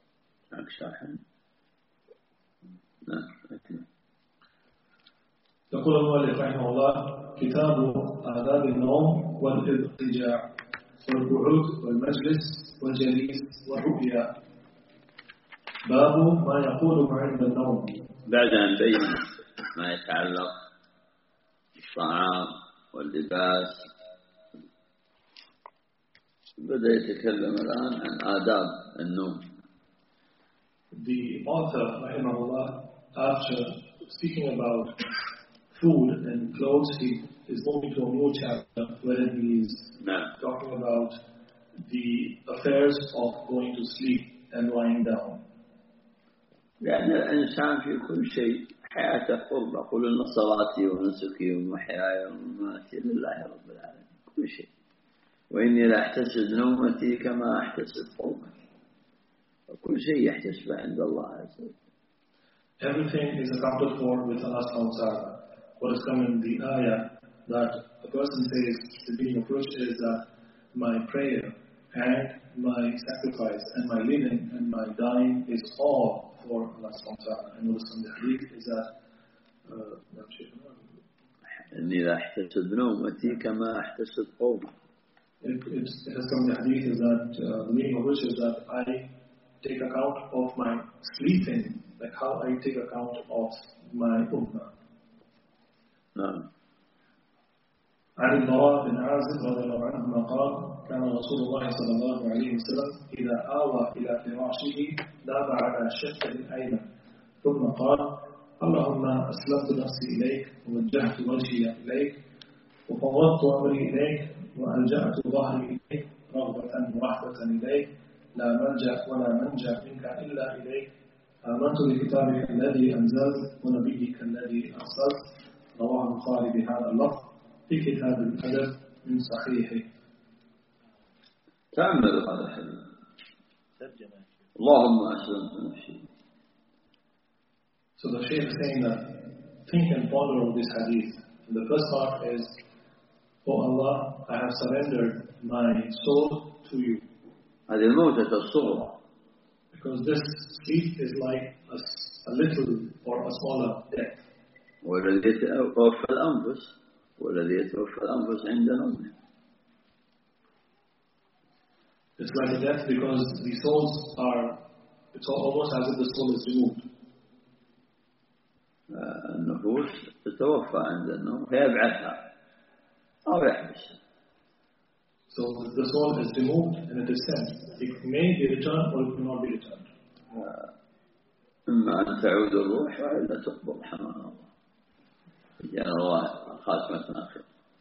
يقول المؤلف رحمه الله: كتاب آداب النوم والاضطجاع والقعود والمجلس والجليس والرؤيا. باب ما يقوله عند النوم. بعد أن بين ما يتعلق بالطعام واللباس، بدأ يتكلم الآن عن آداب النوم. The author rahimahullah, after speaking about food and clothes, he is moving to a new chapter where he is talking about the affairs of going to sleep and lying down. لأن الإنسان في كل شيء حياته قربة. قل إن صلاتي ونسكي ومحياي ومماتي لله رب العالمين، كل شيء. وإني لا أحتسب نومتي كما أحتسب قومتي، وكل شيء يحتسب عند الله عز وجل. Everything is accounted for with Allah subhanahu wa ta'ala. What is coming in the ayah that a person says the meaning of which is that my prayer and my sacrifice and my living and my dying is all for Allah subhanahu wa ta'ala. And what is from the hadith is that إني لا أحتسب نومتي كما أحتسب قومي. It has come in the hadith is that the meaning of which is that I take account of my sleeping like how I take account of my ummah. عن البراء بن عازب رضي الله عنهما قال: كان رسول الله صلى الله عليه وسلم إذا آوى إلى فراشه نام على شقه الأيمن ثم قال: اللهم أسلمت نفسي إليك ووجهت وجهي إليك وفوضت أمري إليك وألجأت ظهري إليك رغبة ورهبة إليك لا ملجأ ولا منجا منك إلا إليك آمنت بكتابك الذي أنزلت ونبيك الذي أرسلت. رواه البخاري بهذا اللفظ في كتاب الأدب من صحيحه. تأمل هذا الحديث. اللهم أسلمت نفسي. So the Shaykh is saying that think and ponder over this hadith. And the first part is, Oh Allah, I have surrendered my soul to you. هذه الموتة الصغرى. Because this sleep is like a little or a smaller death. والذي يتوفى الأنفس عند نومه. It's like a death because the souls are, it's almost as if the soul is removed. النفوس تتوفى عند النوم فيبعثها أو يحبسها. So the soul is removed and it is sent. It may be returned or it may not be returned. إما أن تعود الروح وإلا تقبض حمام الله. يعني الله خاتمة آخر.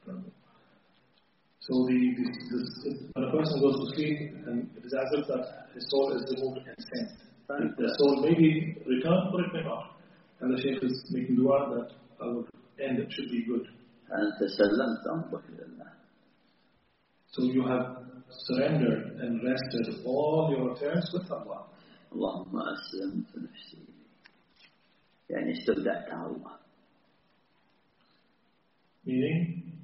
So when a person goes to sleep, and it is as if that his soul is removed and sent. The soul may be returned or it may not. And the Shaykh is making dua that our end should be good. أنت سلمت أمرك لله. So you have surrendered and rested all your affairs with Allah. اللهم أسلمت نفسي. يعني استودعتها الله. Meaning,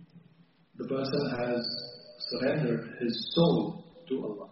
the person has surrendered his soul to Allah.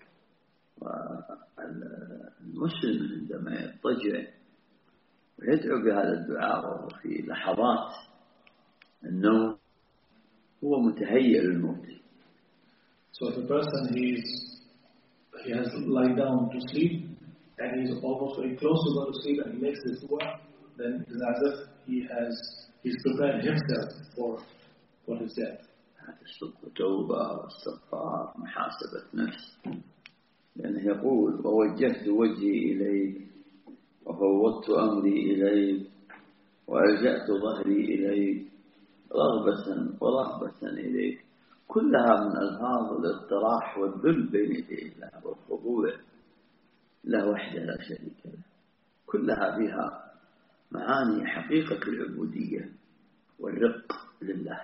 المسلم عندما يضطجع ويدعو بهذا الدعاء وهو في لحظات النوم هو متهيئ للموت. So if a person he has lied down to sleep and he's almost very close to going to sleep and he makes this dua, then it is as if he's prepared himself for his death. هذا الصدق توبة واستغفار محاسبة نفس، لأنه يقول ووجهت وجهي إليك وفوضت أمري إليك وألجأت ظهري إليك رغبة ورهبة إليك، كلها من ألفاظ الاضطراح والذل بين يدي الله والخضوع له وحده لا شريك له، كلها بها معاني حقيقة العبودية والرق لله.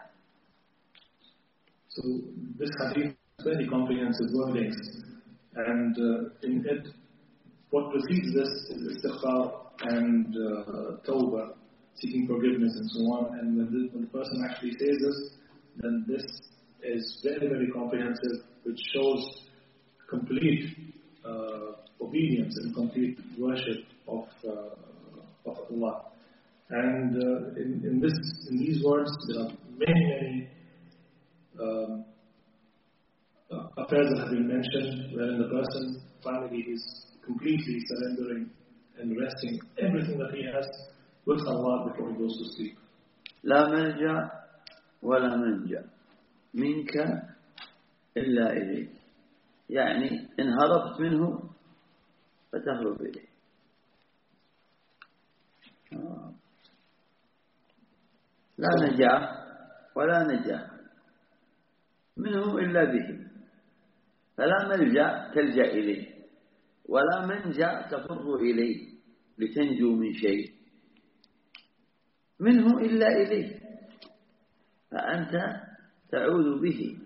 So this hadith is very comprehensive wordings, and in it, what precedes this is istighfar and tawbah, seeking forgiveness and so on. And when the person actually says this, then this is very, very comprehensive, which shows complete obedience and complete worship of Allah. And in these words, there are many affairs that have been mentioned, wherein the person finally is completely surrendering and resting everything that he has with Allah before he goes to sleep. لا ملجأ ولا منجأ منك إلا إليك، يعني إن هربت منه فتهرب إليه. لا نجاة ولا نجاة منه إلا به، فلا ملجأ تلجأ إليه ولا منجأ تفر إليه لتنجو من شيء منه إلا إليه، فأنت تعوذ به.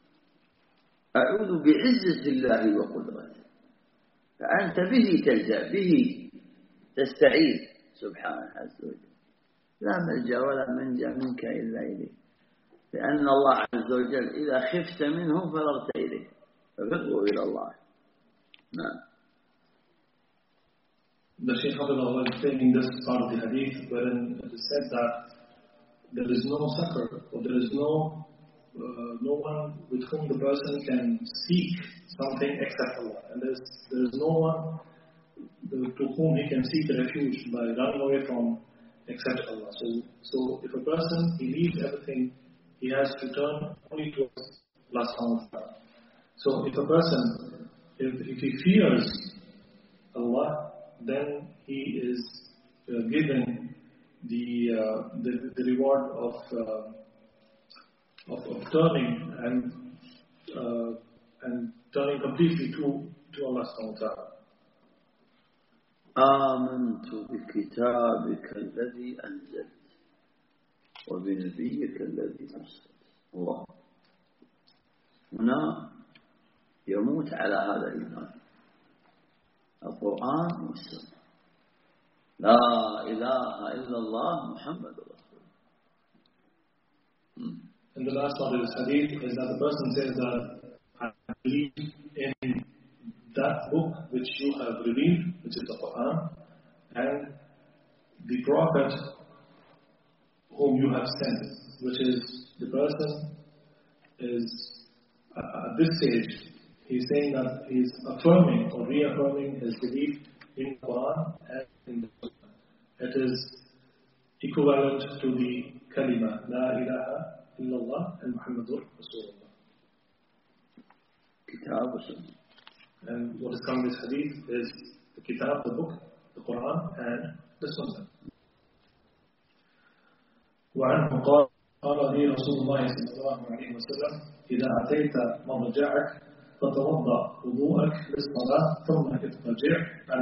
أعوذ بعزة الله وقدرته، فأنت به تلجأ، به تستعيذ سبحانه عز وجل. لا ملجأ ولا منجأ منك إلا إليه، لأن الله عز وجل إذا خفت منه فررت إليه، ففروا إلى الله. نعم. The Shaykh Abdullah was explaining this part of the hadith, wherein it is said that there is no succor, or there is no one with whom the person can seek something except Allah, and there is no one to whom he can seek refuge by running away from except Allah. So if a person, he leaves everything, he has to turn only to Allah subhanahu wa ta'ala. So if a person, if he fears Allah, then he is given the reward of turning and turning completely to Allah subhanahu wa ta'ala. آمنت بكتابك الذي أنزلت وبنبيك الذي أرسلت. الله هنا يموت على هذا الإيمان، القرآن والسنة، لا إله إلا الله محمد رسول الله. And the last part of this hadith is that the person says that I believe in that book which you have revealed, which is the Quran, and the Prophet whom you have sent, which is the person is at this stage, he's saying that he's affirming or reaffirming his belief in the Quran and in the Sunnah. It is equivalent to the kalima, La ilaha illallah and Muhammadur Rasulullah. Kitab wa Sunnah. And what is coming in this hadith is the Kitab, the book, the Quran, and the Sunnah. وعنه قال لي رسول الله صلى الله عليه وسلم إذا أتيت مضجعك فتوضأ وضوءك للصلاة ثم اضطجع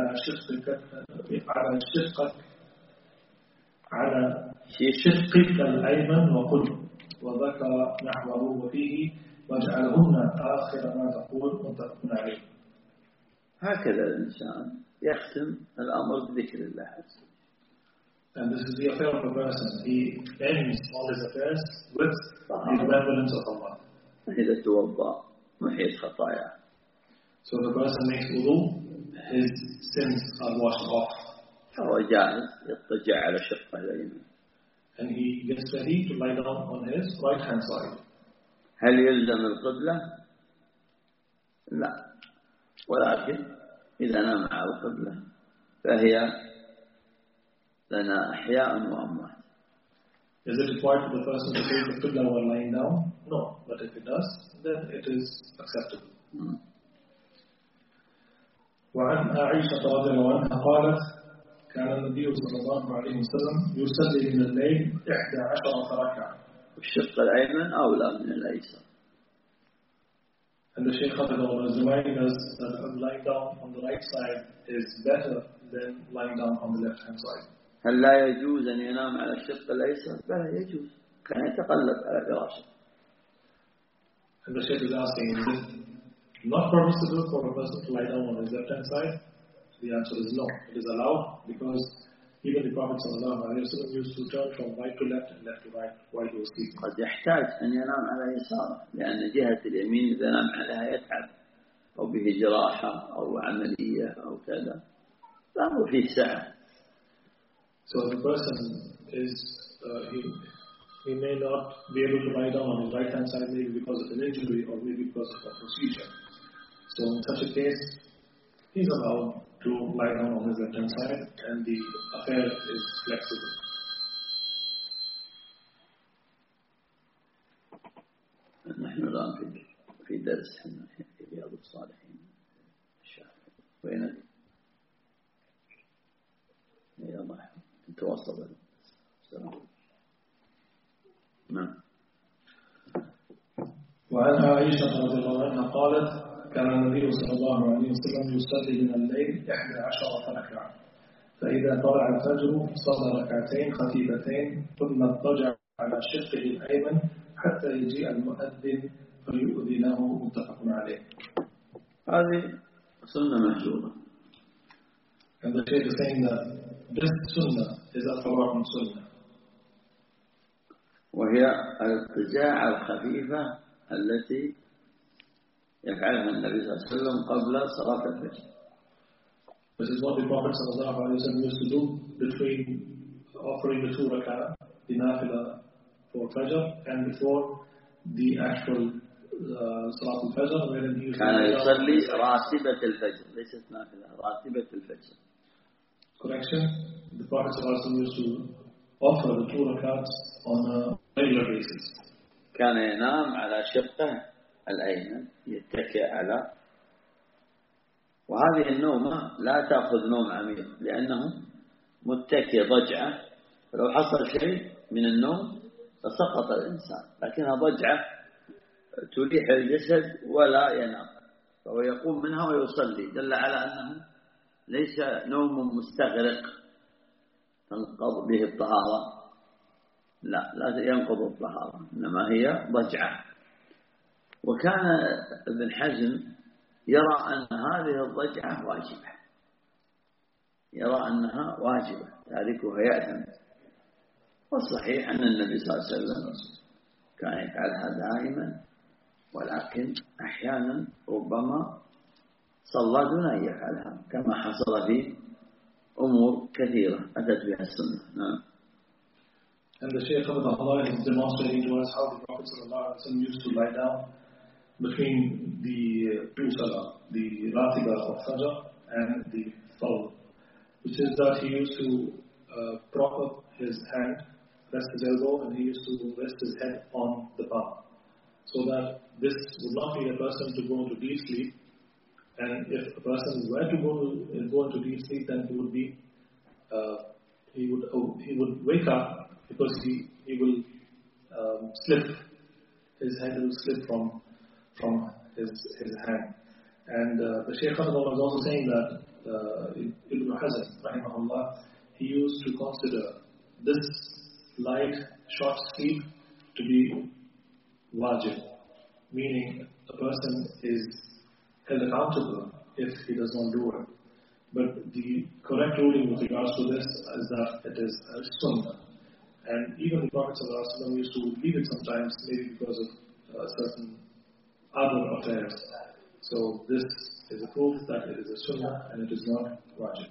على شقك الأيمن وقل، وذكر نحوه وفيه واجعلهن آخر ما تقول متفق عليه. هكذا الإنسان يختم الأمر بذكر الله عز وجل. And this is the affair of a person. He ends all his affairs with the remembrance of Allah. إذا توضأ محيط خطاياه. So if a person makes wudu, his sins are washed off. فهو جاهز يضطجع على شقه الأيمن. And he gets ready to lie down on his right hand side. هل يلزم القبلة؟ لا، ولكن إذا نام على القبلة فهي لنا أحياء وأموات. Is it required for the person to face the qibla while lying down? No, but if it does, then it is acceptable. وعن عائشة رضي الله عنها قالت: كان النبي صلى الله عليه وسلم يصلي من الليل 11 ركعة. الشق الأيمن أولى من الأيسر. And the Shaykh is reminding us that lying down on the right side is better than lying down on the left hand side. هل لا يجوز أن ينام على الشق الأيسر؟ بلى يجوز، كان يتقلب على فراشه. And the Shaykh is asking, is it not permissible for a person to lie down on his left hand side? The answer is no. It is allowed because even the Prophet ﷺ used to turn from right to left and left to right while he was sleeping. قد يحتاج أن ينام على يساره لأن جهة اليمين إذا نام عليها يتعب أو به جراحة أو عملية أو كذا، فهو فيه سعة. So the person is, he may not be able to lie down on his right hand side maybe because of an injury or maybe because of a procedure. So in such a case, he's allowed to lie down on his left hand side and the affair is flexible. نحن الآن في درس في رياض الصالحين الشافعي. وين يا مرحبا نتواصل. السلام. نعم. وعن عائشة رضي الله عنها قالت: كان النبي صلى الله عليه وسلم يصلي من الليل 11 ركعة، فإذا طلع الفجر صلى ركعتين خفيفتين ثم اضطجع على شقه الأيمن حتى يجيء المؤذن فيؤذنه. متفق عليه. هذه سنة مهجورة. And the Shaykh is saying that this sunnah is a forgotten sunnah. وهي الاضطجاع الخفيفة التي يفعلها النبي صلى الله عليه وسلم قبل صلاة الفجر. This is what the Prophet ﷺ used to do between offering the 2 rak'ah, the nafila for Fajr, and before the actual Salat al-Fajr, wherein he used كان يصلي راتبة الفجر، ليست نافلة، راتبة الفجر. Correction, the Prophet ﷺ used to offer the 2 rak'ahs on a regular basis. كان ينام على شقه الأيمن يتكئ على، وهذه النومة لا تأخذ نوم عميق لأنه متكئ ضجعة، فلو حصل شيء من النوم فسقط الإنسان، لكنها ضجعة تريح الجسد ولا ينام، فهو يقوم منها ويصلي، دل على أنه ليس نوم مستغرق تنقض به الطهارة، لا ينقض الطهارة، إنما هي ضجعة. وكان ابن حزم يرى أن هذه الضجعة واجبة، يرى أنها واجبة تاركها يأثم، والصحيح أن النبي صلى الله عليه وسلم كان يفعلها دائما، ولكن أحيانا ربما صلى دون أن يفعلها كما حصل في أمور كثيرة أتت بها السنة. نعم. And the Shaykh of the Allah is demonstrating to us how the Prophet ﷺ used to lie down between the 2 salah, the Ratiba of Fajr and the Fawr, which is that he used to prop up his hand, rest his elbow, and he used to rest his head on the palm, so that this would not be a person to go into deep sleep. And if a person were to go into deep sleep, then he would wake up because he will slip, his head will slip from his hand. And the Shaykh was also saying that Ibn Hazm, rahimahullah, he used to consider this light, short sleep to be wajib, meaning a person is held accountable if he does not do it. But the correct ruling with regards to this is that it is a sunnah. And even the Prophet ﷺ used to leave it sometimes, maybe because of certain other affairs. So this is a proof that it is a sunnah and it is not wajib.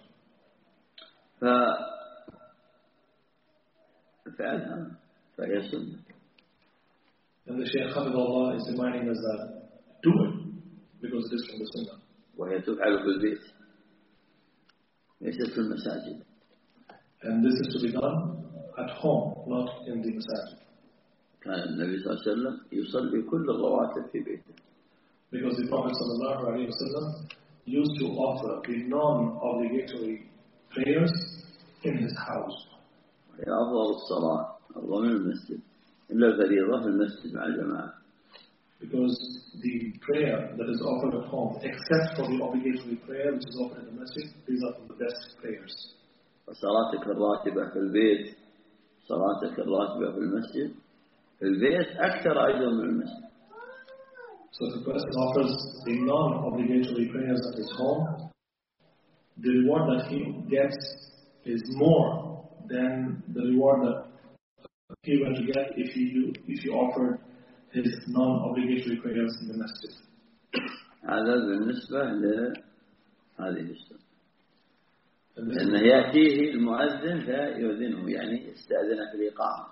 فعلها فهي سنة. And the Shaykh Hafidhullah is reminding us that do it because it is from the sunnah. وهي تفعل في البيت ليست في المساجد. And this is to be done at home, not in the masajid. كان النبي صلى الله عليه وسلم يصلي كل الرواتب في بيته. Because the Prophet ﷺ used to offer the non-obligatory prayers in his house. هي أفضل الصلاة أفضل من المسجد إلا الفريضة في المسجد مع الجماعة. Because the prayer that is offered at home, except for the obligatory prayer which is offered in the masjid, these are the best prayers. وصلاتك الراتبة في البيت صلاتك الراتبة في المسجد في البيت أكثر أجر من المسجد. So if a person offers the non-obligatory prayers at his home, the reward that he gets is more than the reward that he were to get if he offered his non-obligatory prayers in the masjid. هذا بالنسبة لهذه السنة. لأنه يأتيه المؤذن فيؤذنه يعني يستأذن في الإقامة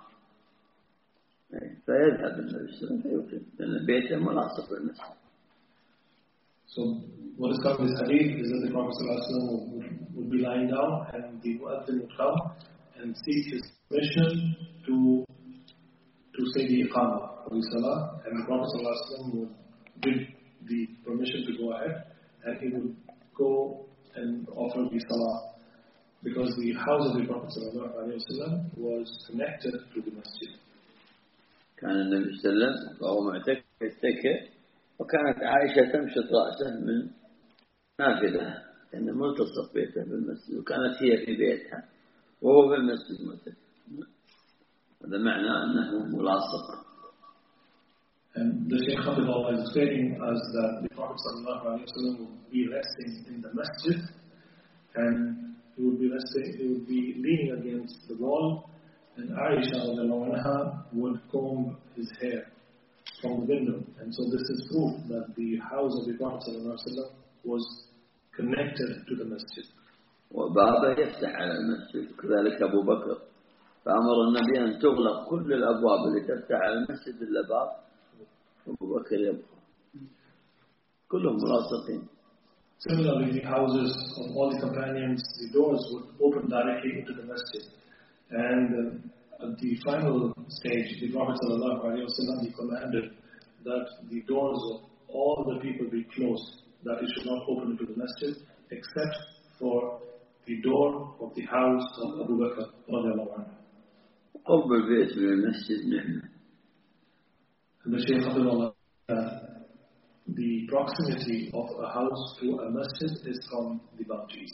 فيذهب النبي صلى الله عليه وسلم فيقيم لأن بيته ملاصق بالمسجد. So what is called this hadith is that the Prophet ﷺ would be lying down and the mu'adhin would come and seek his permission to say the iqamah for the salah, and the Prophet ﷺ would give the permission to go ahead and he would go and offer the salah because the house of the Prophet ﷺ was connected to the masjid. كان النبي صلى الله عليه وسلم وهو معتكف يتكئ وكانت عائشة تمشط رأسه من نافذة لأنه ملتصق بيته بالمسجد وكانت هي في بيتها وهو في المسجد معتكف. هذا معنى أنه ملاصق. And the Shaykh Hafidhullah is stating us that the Prophet ﷺ would be resting in the masjid and he would be leaning against the wall, and Aisha would comb his hair from the window. And so this is proof that the house of the Prophet ﷺ was connected to the masjid. وبابه يفتح على المسجد كذلك أبو بكر فأمر النبي أن تغلق كل الأبواب اللي تفتح على المسجد إلا باب أبو بكر يبقى كلهم ملاصقين. Similarly, the houses of all the companions, the doors would open directly into the masjid. And at the final stage, the Prophet ﷺ commanded that the doors of all the people be closed, that it should not open into the masjid, except for the door of the house of Abu Bakr radiallahu anhu. قرب البيت من المسجد نعمة. And the Shaykh Abdullah, the proximity of a house to a masjid is from the bounties.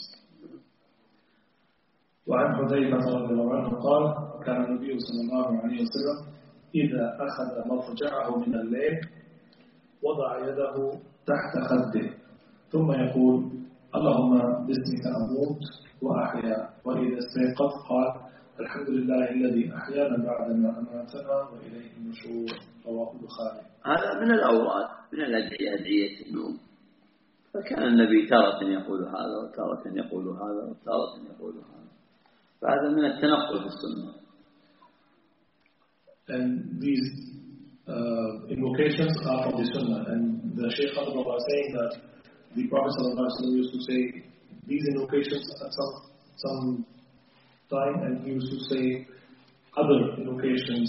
وعن حذيفة رضي الله عنه قال كان النبي صلى الله عليه وسلم إذا أخذ مضجعه من الليل وضع يده تحت خده ثم يقول اللهم باسمك أموت وأحيا وإذا استيقظ قال الحمد لله الذي أحيانا بعدما أماتنا وإليه النشور. رواه البخاري. هذا من الأوراد من الأدعية أدعية النوم. فكان النبي تارة يقول هذا وتارة يقول هذا وتارة يقول هذا. فهذا من التنقل في السنة. And these invocations are from the Sunnah. And the Shaykh Abdullah was saying that the Prophet ﷺ used to say these invocations at some time, and he used to say other invocations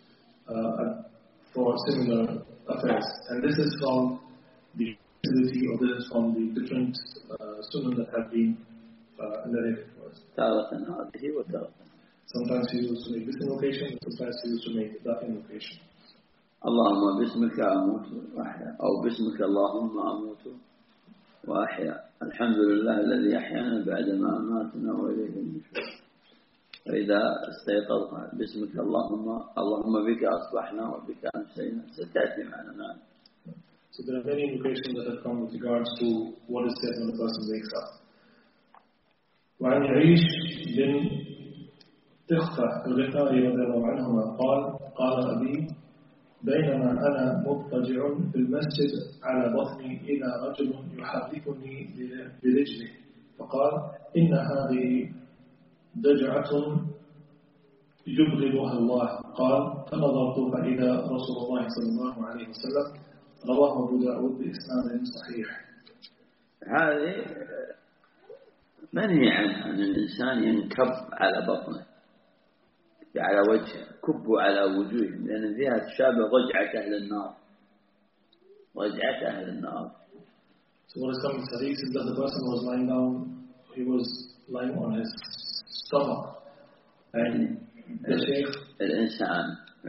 for similar affairs. And this is from the facility, or this is from the different Sunnah that have been narrated for us. Sometimes he used to make this invocation, and sometimes he used to make that invocation. اللهم باسمك أموت وأحيا أو باسمك اللهم أموت وأحيا الحمد لله الذي أحيانا بعدما أماتنا وإليه النشور. فإذا استيقظ باسمك اللهم بك أصبحنا وبك أمسينا ستأتي معنا. So there are many invocations that have come with regards to what is said when a person wakes up. وعن يعيش بن تخفى الغفاري رضي الله عنهما قال أبي بينما أنا مضطجع في المسجد على بطني إذا رجل يحركني برجله فقال إن هذه دجعة يبغضها الله قال فنظرت فإذا رسول الله صلى الله عليه وسلم رواه أبو داود بإسناد صحيح. هذه منهي عنها أن الإنسان ينكب على بطنه على وجهه كبوا على وجوههم لأن فيها تشابه رجعة أهل النار. رجعة أهل النار. So what is coming to hadith is that the person was lying down, he was lying on his stomach and the Shaykh الإنسان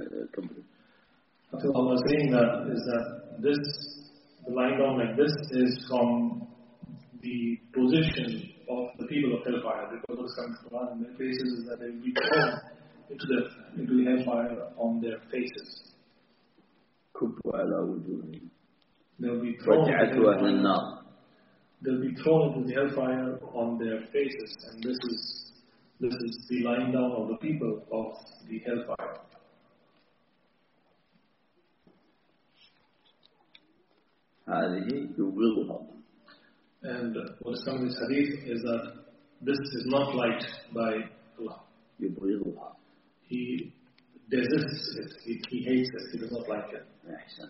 what Allah is saying that is that this, the lying down like this is from the position of the people of hellfire, because what is coming to Quran in their faces is that they will be thrown into the hellfire on their faces. كبوا على وجوههم. They'll be thrown رجعة أهل النار. They'll be thrown into the hellfire on their faces, and this is the lying down of the people of the hellfire. هذه يبغضها. And what is coming in this hadith is that this is not liked by Allah. يبغضها. He desists it. He hates it. He does not like it. أحسن.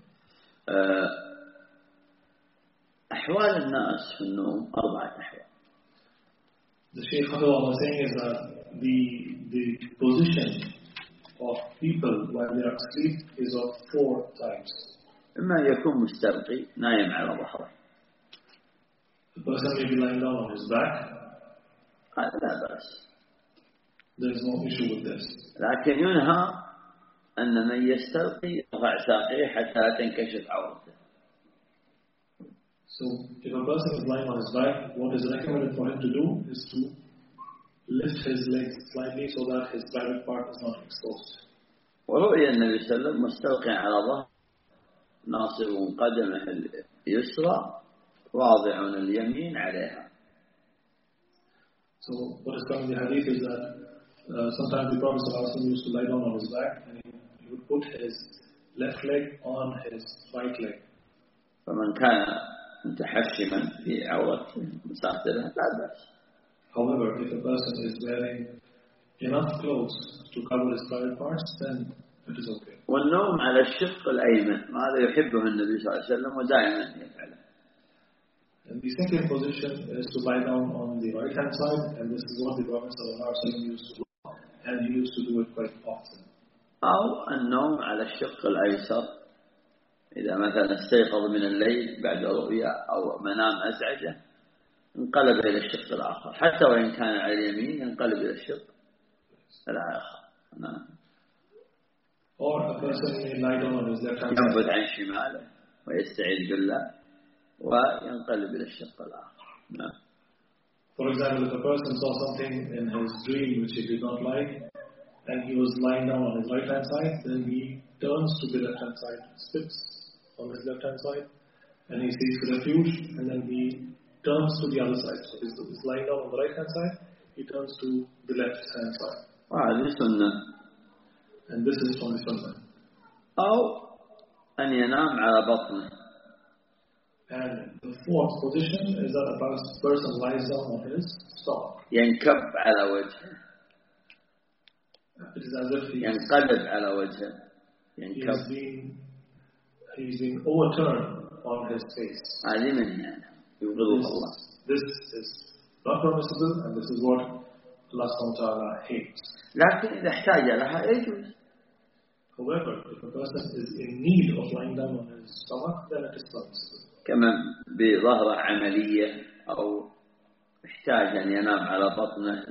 أحوال الناس في النوم 4 أحوال. The Shaykh was saying is that the position of people while they are asleep is of 4 types. إما يكون مستلقي نايم على ظهره. The person may be lying down on his back. هذا لا بأس. There is no issue with this. لكن ينهى أن من يستلقي يرفع ساقيه حتى لا تنكشف عورته. So if a person is lying on his back, what is recommended for him to do is to lift his legs slightly so that his private part is not exposed. ورؤي النبي صلى الله عليه وسلم مستلقي على ظهر ناصب قدمه اليسرى واضع اليمين عليها. So what is coming in the hadith is that sometimes the Prophet ﷺ used to lie down on his back and he would put his left leg on his right leg. فمن كان متحشما في عورته مساتره لا بأس. However, if a person is wearing enough clothes to cover his private parts, then it is okay. والنوم على الشق الأيمن هذا يحبه النبي صلى الله عليه وسلم ودائما يفعله. And the second position is to lie down on the right hand side, and this is what the Prophet ﷺ used to do, and he used to do it quite often. أو النوم على الشق الأيسر إذا مثلا استيقظ من الليل بعد رؤيا أو منام أزعجه انقلب إلى الشق الآخر حتى وإن كان على اليمين ينقلب إلى الشق الآخر. نعم. Or a person may lie down on his left hand ينبذ side. عن شماله ويستعيذ بالله وينقلب إلى الشق الآخر. نعم. For example, if a person saw something in his dream which he did not like, and he was lying down on his right hand side, then he turns to the left hand side, spits on his left hand side, and he seeks refuge, and then he turns to the other side. So he's lying down on the right hand side, he turns to the left hand side. وهذه سنة. And this is from the Sunnah. أو أن ينام على بطنه. And the fourth position is that a person lies down on his stomach. ينكب على وجهه. It is as if ينقلب على وجهه. ينكب. He's being overturned on his face. هذه من يعني يبغض الله. This is not permissible, and this is what Allah subhanahu wa ta'ala hates. لكن إذا احتاج لها يجوز. However, if a person is in need of lying down on his stomach, then it is permissible. كما بظهر عملية أو احتاج أن ينام على بطنه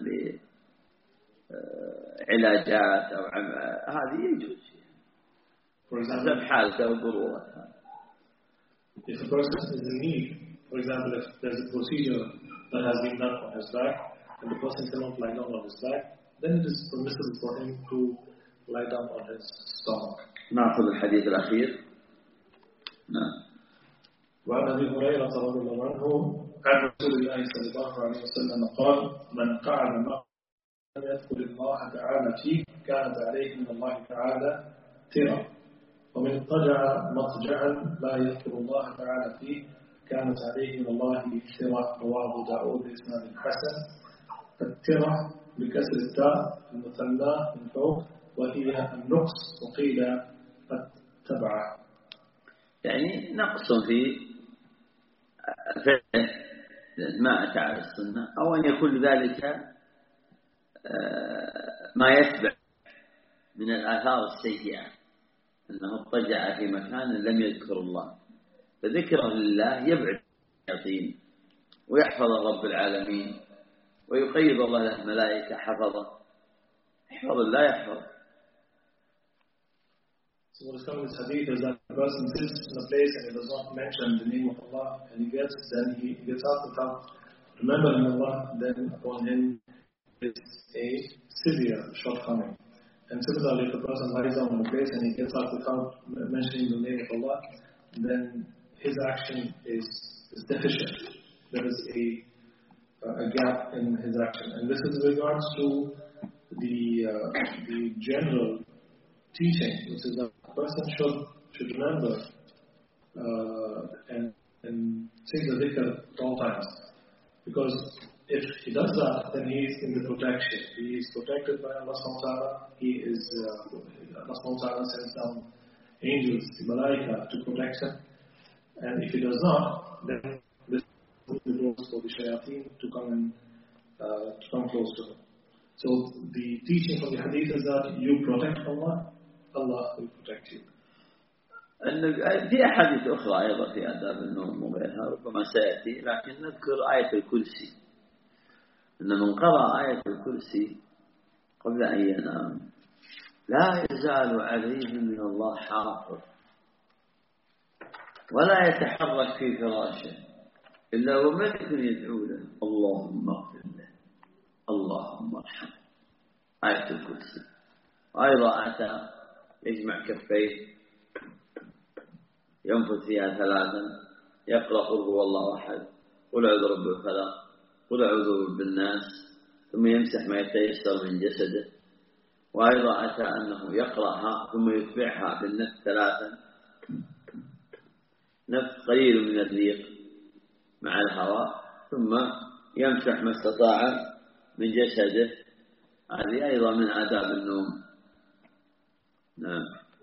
لعلاجات أو هذه يجوز. For example, حسب حالته وضرورته. if a person is in need, for example, if there's a procedure that has been done on his back, and the person cannot lie down on his back, then it is permissible for him to lie down on his stomach. نأخذ الحديث الأخير. نعم. وعن أبي هريرة رضي الله عنه عن رسول الله صلى الله عليه وسلم قال: من قعد معه لم يذكر الله تعالى فيه كانت عليه من الله تعالى ترى، ومن اضطجع مضجعا لا يذكر الله تعالى فيه كانت عليه من الله ترى. رواه داود بإسناد حسن. الترى بكسر التاء المثنى من فوق، وهي النقص، وقيل التبعة، يعني نقص في فعله ما أتى على السنة، أو أن يكون ذلك ما يتبع من الآثار السيئة، أنه اضطجع في مكان لم يذكر الله، فذكره لله يبعد الشياطين ويحفظ رب العالمين، ويقيض الله له ملائكة حفظه، يحفظ الله يحفظ. So what is coming in this hadith is that the person sits in a place and he does not mention the name of Allah, and he gets up without remembering Allah, then upon him is a severe shortcoming. And similarly, if the person lies down in a place and he gets up without mentioning the name of Allah, then his action is deficient. There is a gap in his action. And this is in regards to the general teaching, which is that a person should remember and say the dhikr at all times. Because if he does that, then he is in the protection. He is protected by Allah subhanahu wa ta'ala. Allah subhanahu wa ta'ala sends down angels, the malaika, to protect him. And if he does not, then this opens the doors for the shayateen to come close to him. So the teaching from the hadith is that you protect Allah, Allah will protect you. في أحاديث أخرى أيضا في آداب النوم وغيرها ربما سيأتي، لكن نذكر آية الكرسي، أن من قرأ آية الكرسي قبل أن ينام لا يزال عليه من الله حافظ، ولا يتحرك في فراشه إلا وملك يدعو له اللهم اغفر له اللهم ارحمه. آية الكرسي. أيضا أتى يجمع كفيه ينفث فيها ثلاثا، يقرأ قل هو الله أحد، قل أعوذ برب الفلق، قل أعوذ برب الناس، ثم يمسح ما يتيسر من جسده. وأيضا أتى أنه يقرأها ثم يتبعها بالنفس ثلاثا، نفس قليل من الريق مع الهواء، ثم يمسح ما استطاع من جسده. هذه أيضا من آداب النوم. نعم.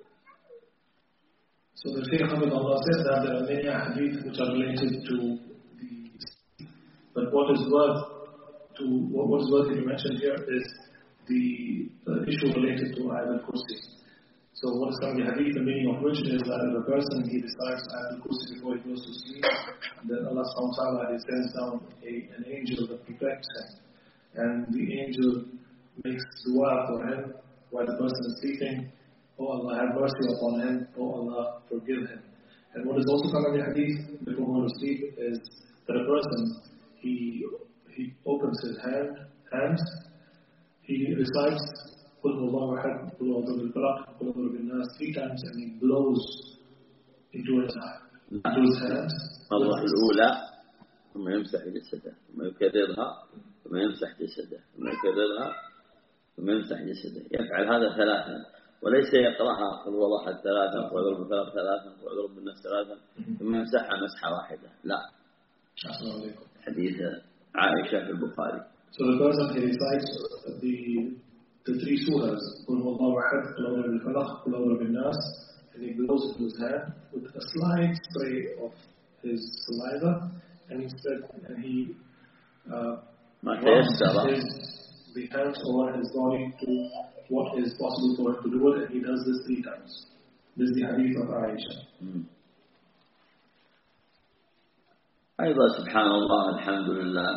So the Shaykh Hamidullah said that there are many hadith which are related to the, but what is worth to mention here is the issue related to Ayatul Kursi. So what is coming in hadith, the meaning of which is that if a person he recites Ayatul Kursi before he goes to sleep, then Allah subhanahu wa ta'ala sends down an angel that protects him, and the angel makes dua for him while the person is sleeping. Oh Allah, have mercy upon him. Oh Allah, forgive him. And what is also coming in hadith before going to sleep is that a person, he opens his hands, he recites قُلْ هُوَ اللَّهُ أَحَدٌ قُلْ أَعُوذُ بِرَبِّ الْفَلَقِ قُلْ أَعُوذُ بِرَبِّ النَّاسِ 3 times, and he blows into his hands. المرة الأولى ثم يمسح جسده ثم يكررها ثم يمسح جسده ثم يكررها ثم يمسح جسده. يفعل هذا 3، وليس يقرأها قل هو الله أحد 3 قل أعوذ برب الفلق 3 قل أعوذ برب الناس 3 ثم يمسحها مسحة واحدة. لا. حديث عائشة في البخاري. So the person he recites the 3 surahs, قل هو الله أحد قل أعوذ برب الفلق قل أعوذ برب الناس, and he blows into his hand with a slight spray of his saliva, and he rubs the hands over his body to what is possible for him to do it, and he does this 3 times. This is the hadith of Aisha. أيضا سبحان الله الحمد لله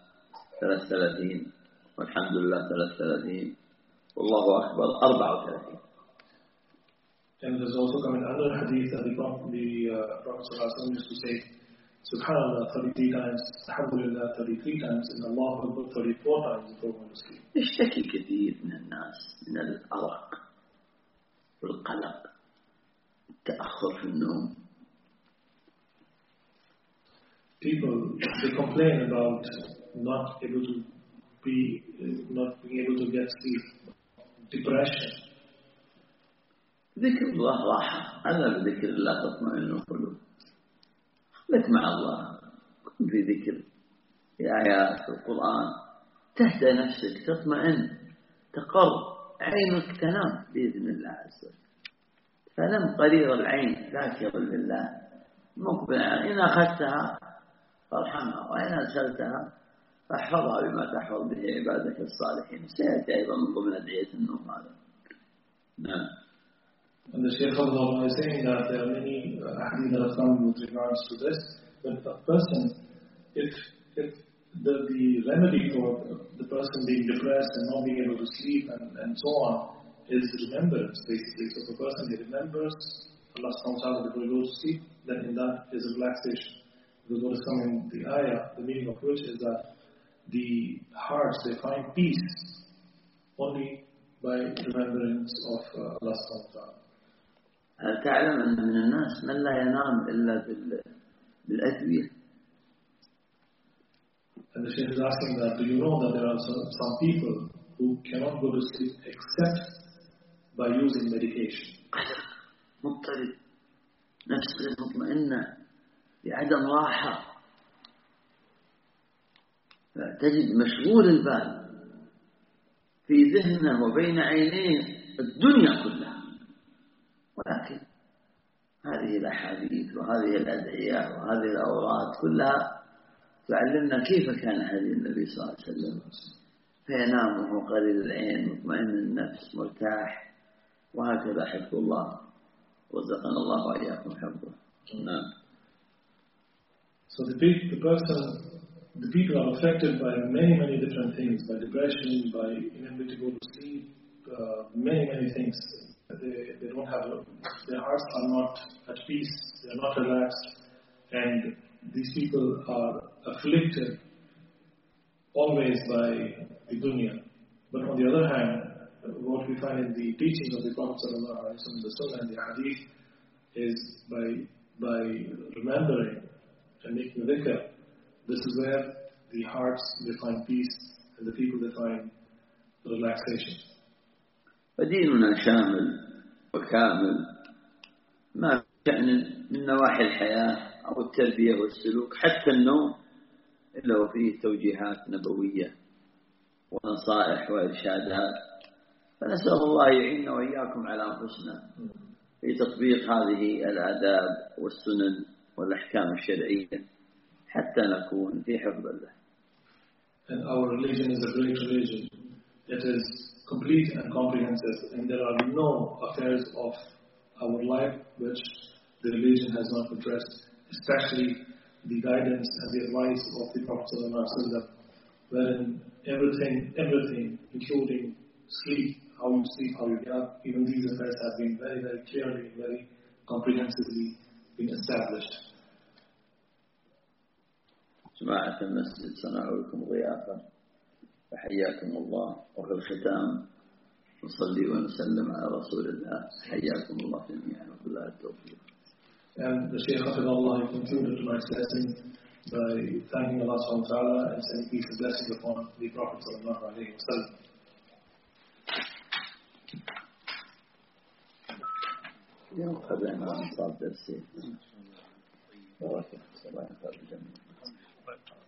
33 والحمد لله 33 والله أكبر 34. And there's also coming another hadith that the Prophet ﷺ used to say Subhanallah 33 times, Alhamdulillah 33 times, and Allah Akbar 34 times before going to sleep. يشتكي كثير من الناس من الأرق والقلق، التأخر في النوم. people, they complain about not being able to get sleep, depression. ذكر الله راحة، ألا بذكر الله تطمئن القلوب. خلك مع الله، كن في ذكر، في آيات في القرآن، تهدى نفسك، تطمئن، تقر، عينك تنام بإذن الله عز وجل. فنم قرير العين ذاكرا لله مقبلا، إن أخذتها فارحمها، وإن أرسلتها فاحفظها بما تحفظ به عبادك الصالحين. سيأتي أيضا من ضمن أدعية النوم هذا. نعم. And the Shaykh is saying that there are many hadith that have come with regards to this. But a person, if the remedy for the person being depressed and not being able to sleep and so on is remembrance, basically. So if a person remembers Allah subhanahu wa ta'ala before he goes to sleep, then in that is a relaxation. Because what is coming in the ayah, the meaning of which is that the hearts, they find peace only by remembrance of Allah subhanahu wa ta'ala. هل تعلم أن من الناس من لا ينام إلا بالأدوية؟ And the Shaykh is asking that, do you know that there are some people who cannot go to sleep except by using medication? مضطرب، نفسه مطمئنة، بعدم راحة، تجد مشغول البال، في ذهنه وبين عينيه الدنيا كلها. ولكن هذه الأحاديث وهذه الأدعية وهذه الأوراد كلها تعلمنا كيف كان هدي النبي صلى الله عليه وسلم، فينام وهو قليل العين مطمئن النفس مرتاح، وهكذا حفظ الله، رزقنا الله وإياكم حفظه. نعم. So the people are affected by many different things, by depression, by inability to go to sleep, many things. They don't have, their hearts are not at peace, they are not relaxed, and these people are afflicted always by the dunya. But on the other hand, what we find in the teachings of the Prophet sallallahu alaihi wasallam, the Sunnah and the Hadith, is by remembering and making dhikr. This is where the hearts, they find peace, and the people, they find relaxation. فديننا شامل وكامل، ما يعني من نواحي الحياة أو التربية والسلوك حتى النوم إلا وفيه توجيهات نبوية ونصائح وإرشادات. فنسأل الله يعيننا وإياكم على أنفسنا في تطبيق هذه الآداب والسنن والأحكام الشرعية حتى نكون في حفظ الله. And our religion is a great religion. It is complete and comprehensive, and there are no affairs of our life which the religion has not addressed, especially the guidance and the advice of the Prophet ﷺ, wherein everything, including sleep, how you sleep, how you get up, even these affairs have been very clearly, very comprehensively been established. جماعة المسجد صنعوا لكم ضيافة فحياكم الله. وفي الختام نصلي ونسلم على رسول الله. حياكم الله جميعا وبالله التوفيق. And the Shaykh Hafidhullah concluded tonight's lesson by thanking Allah subhanahu wa ta'ala and sending peace and blessings upon the Prophet sallallahu alayhi wa sallam. اليوم قبلنا نصاب درسي. بارك الله فيك.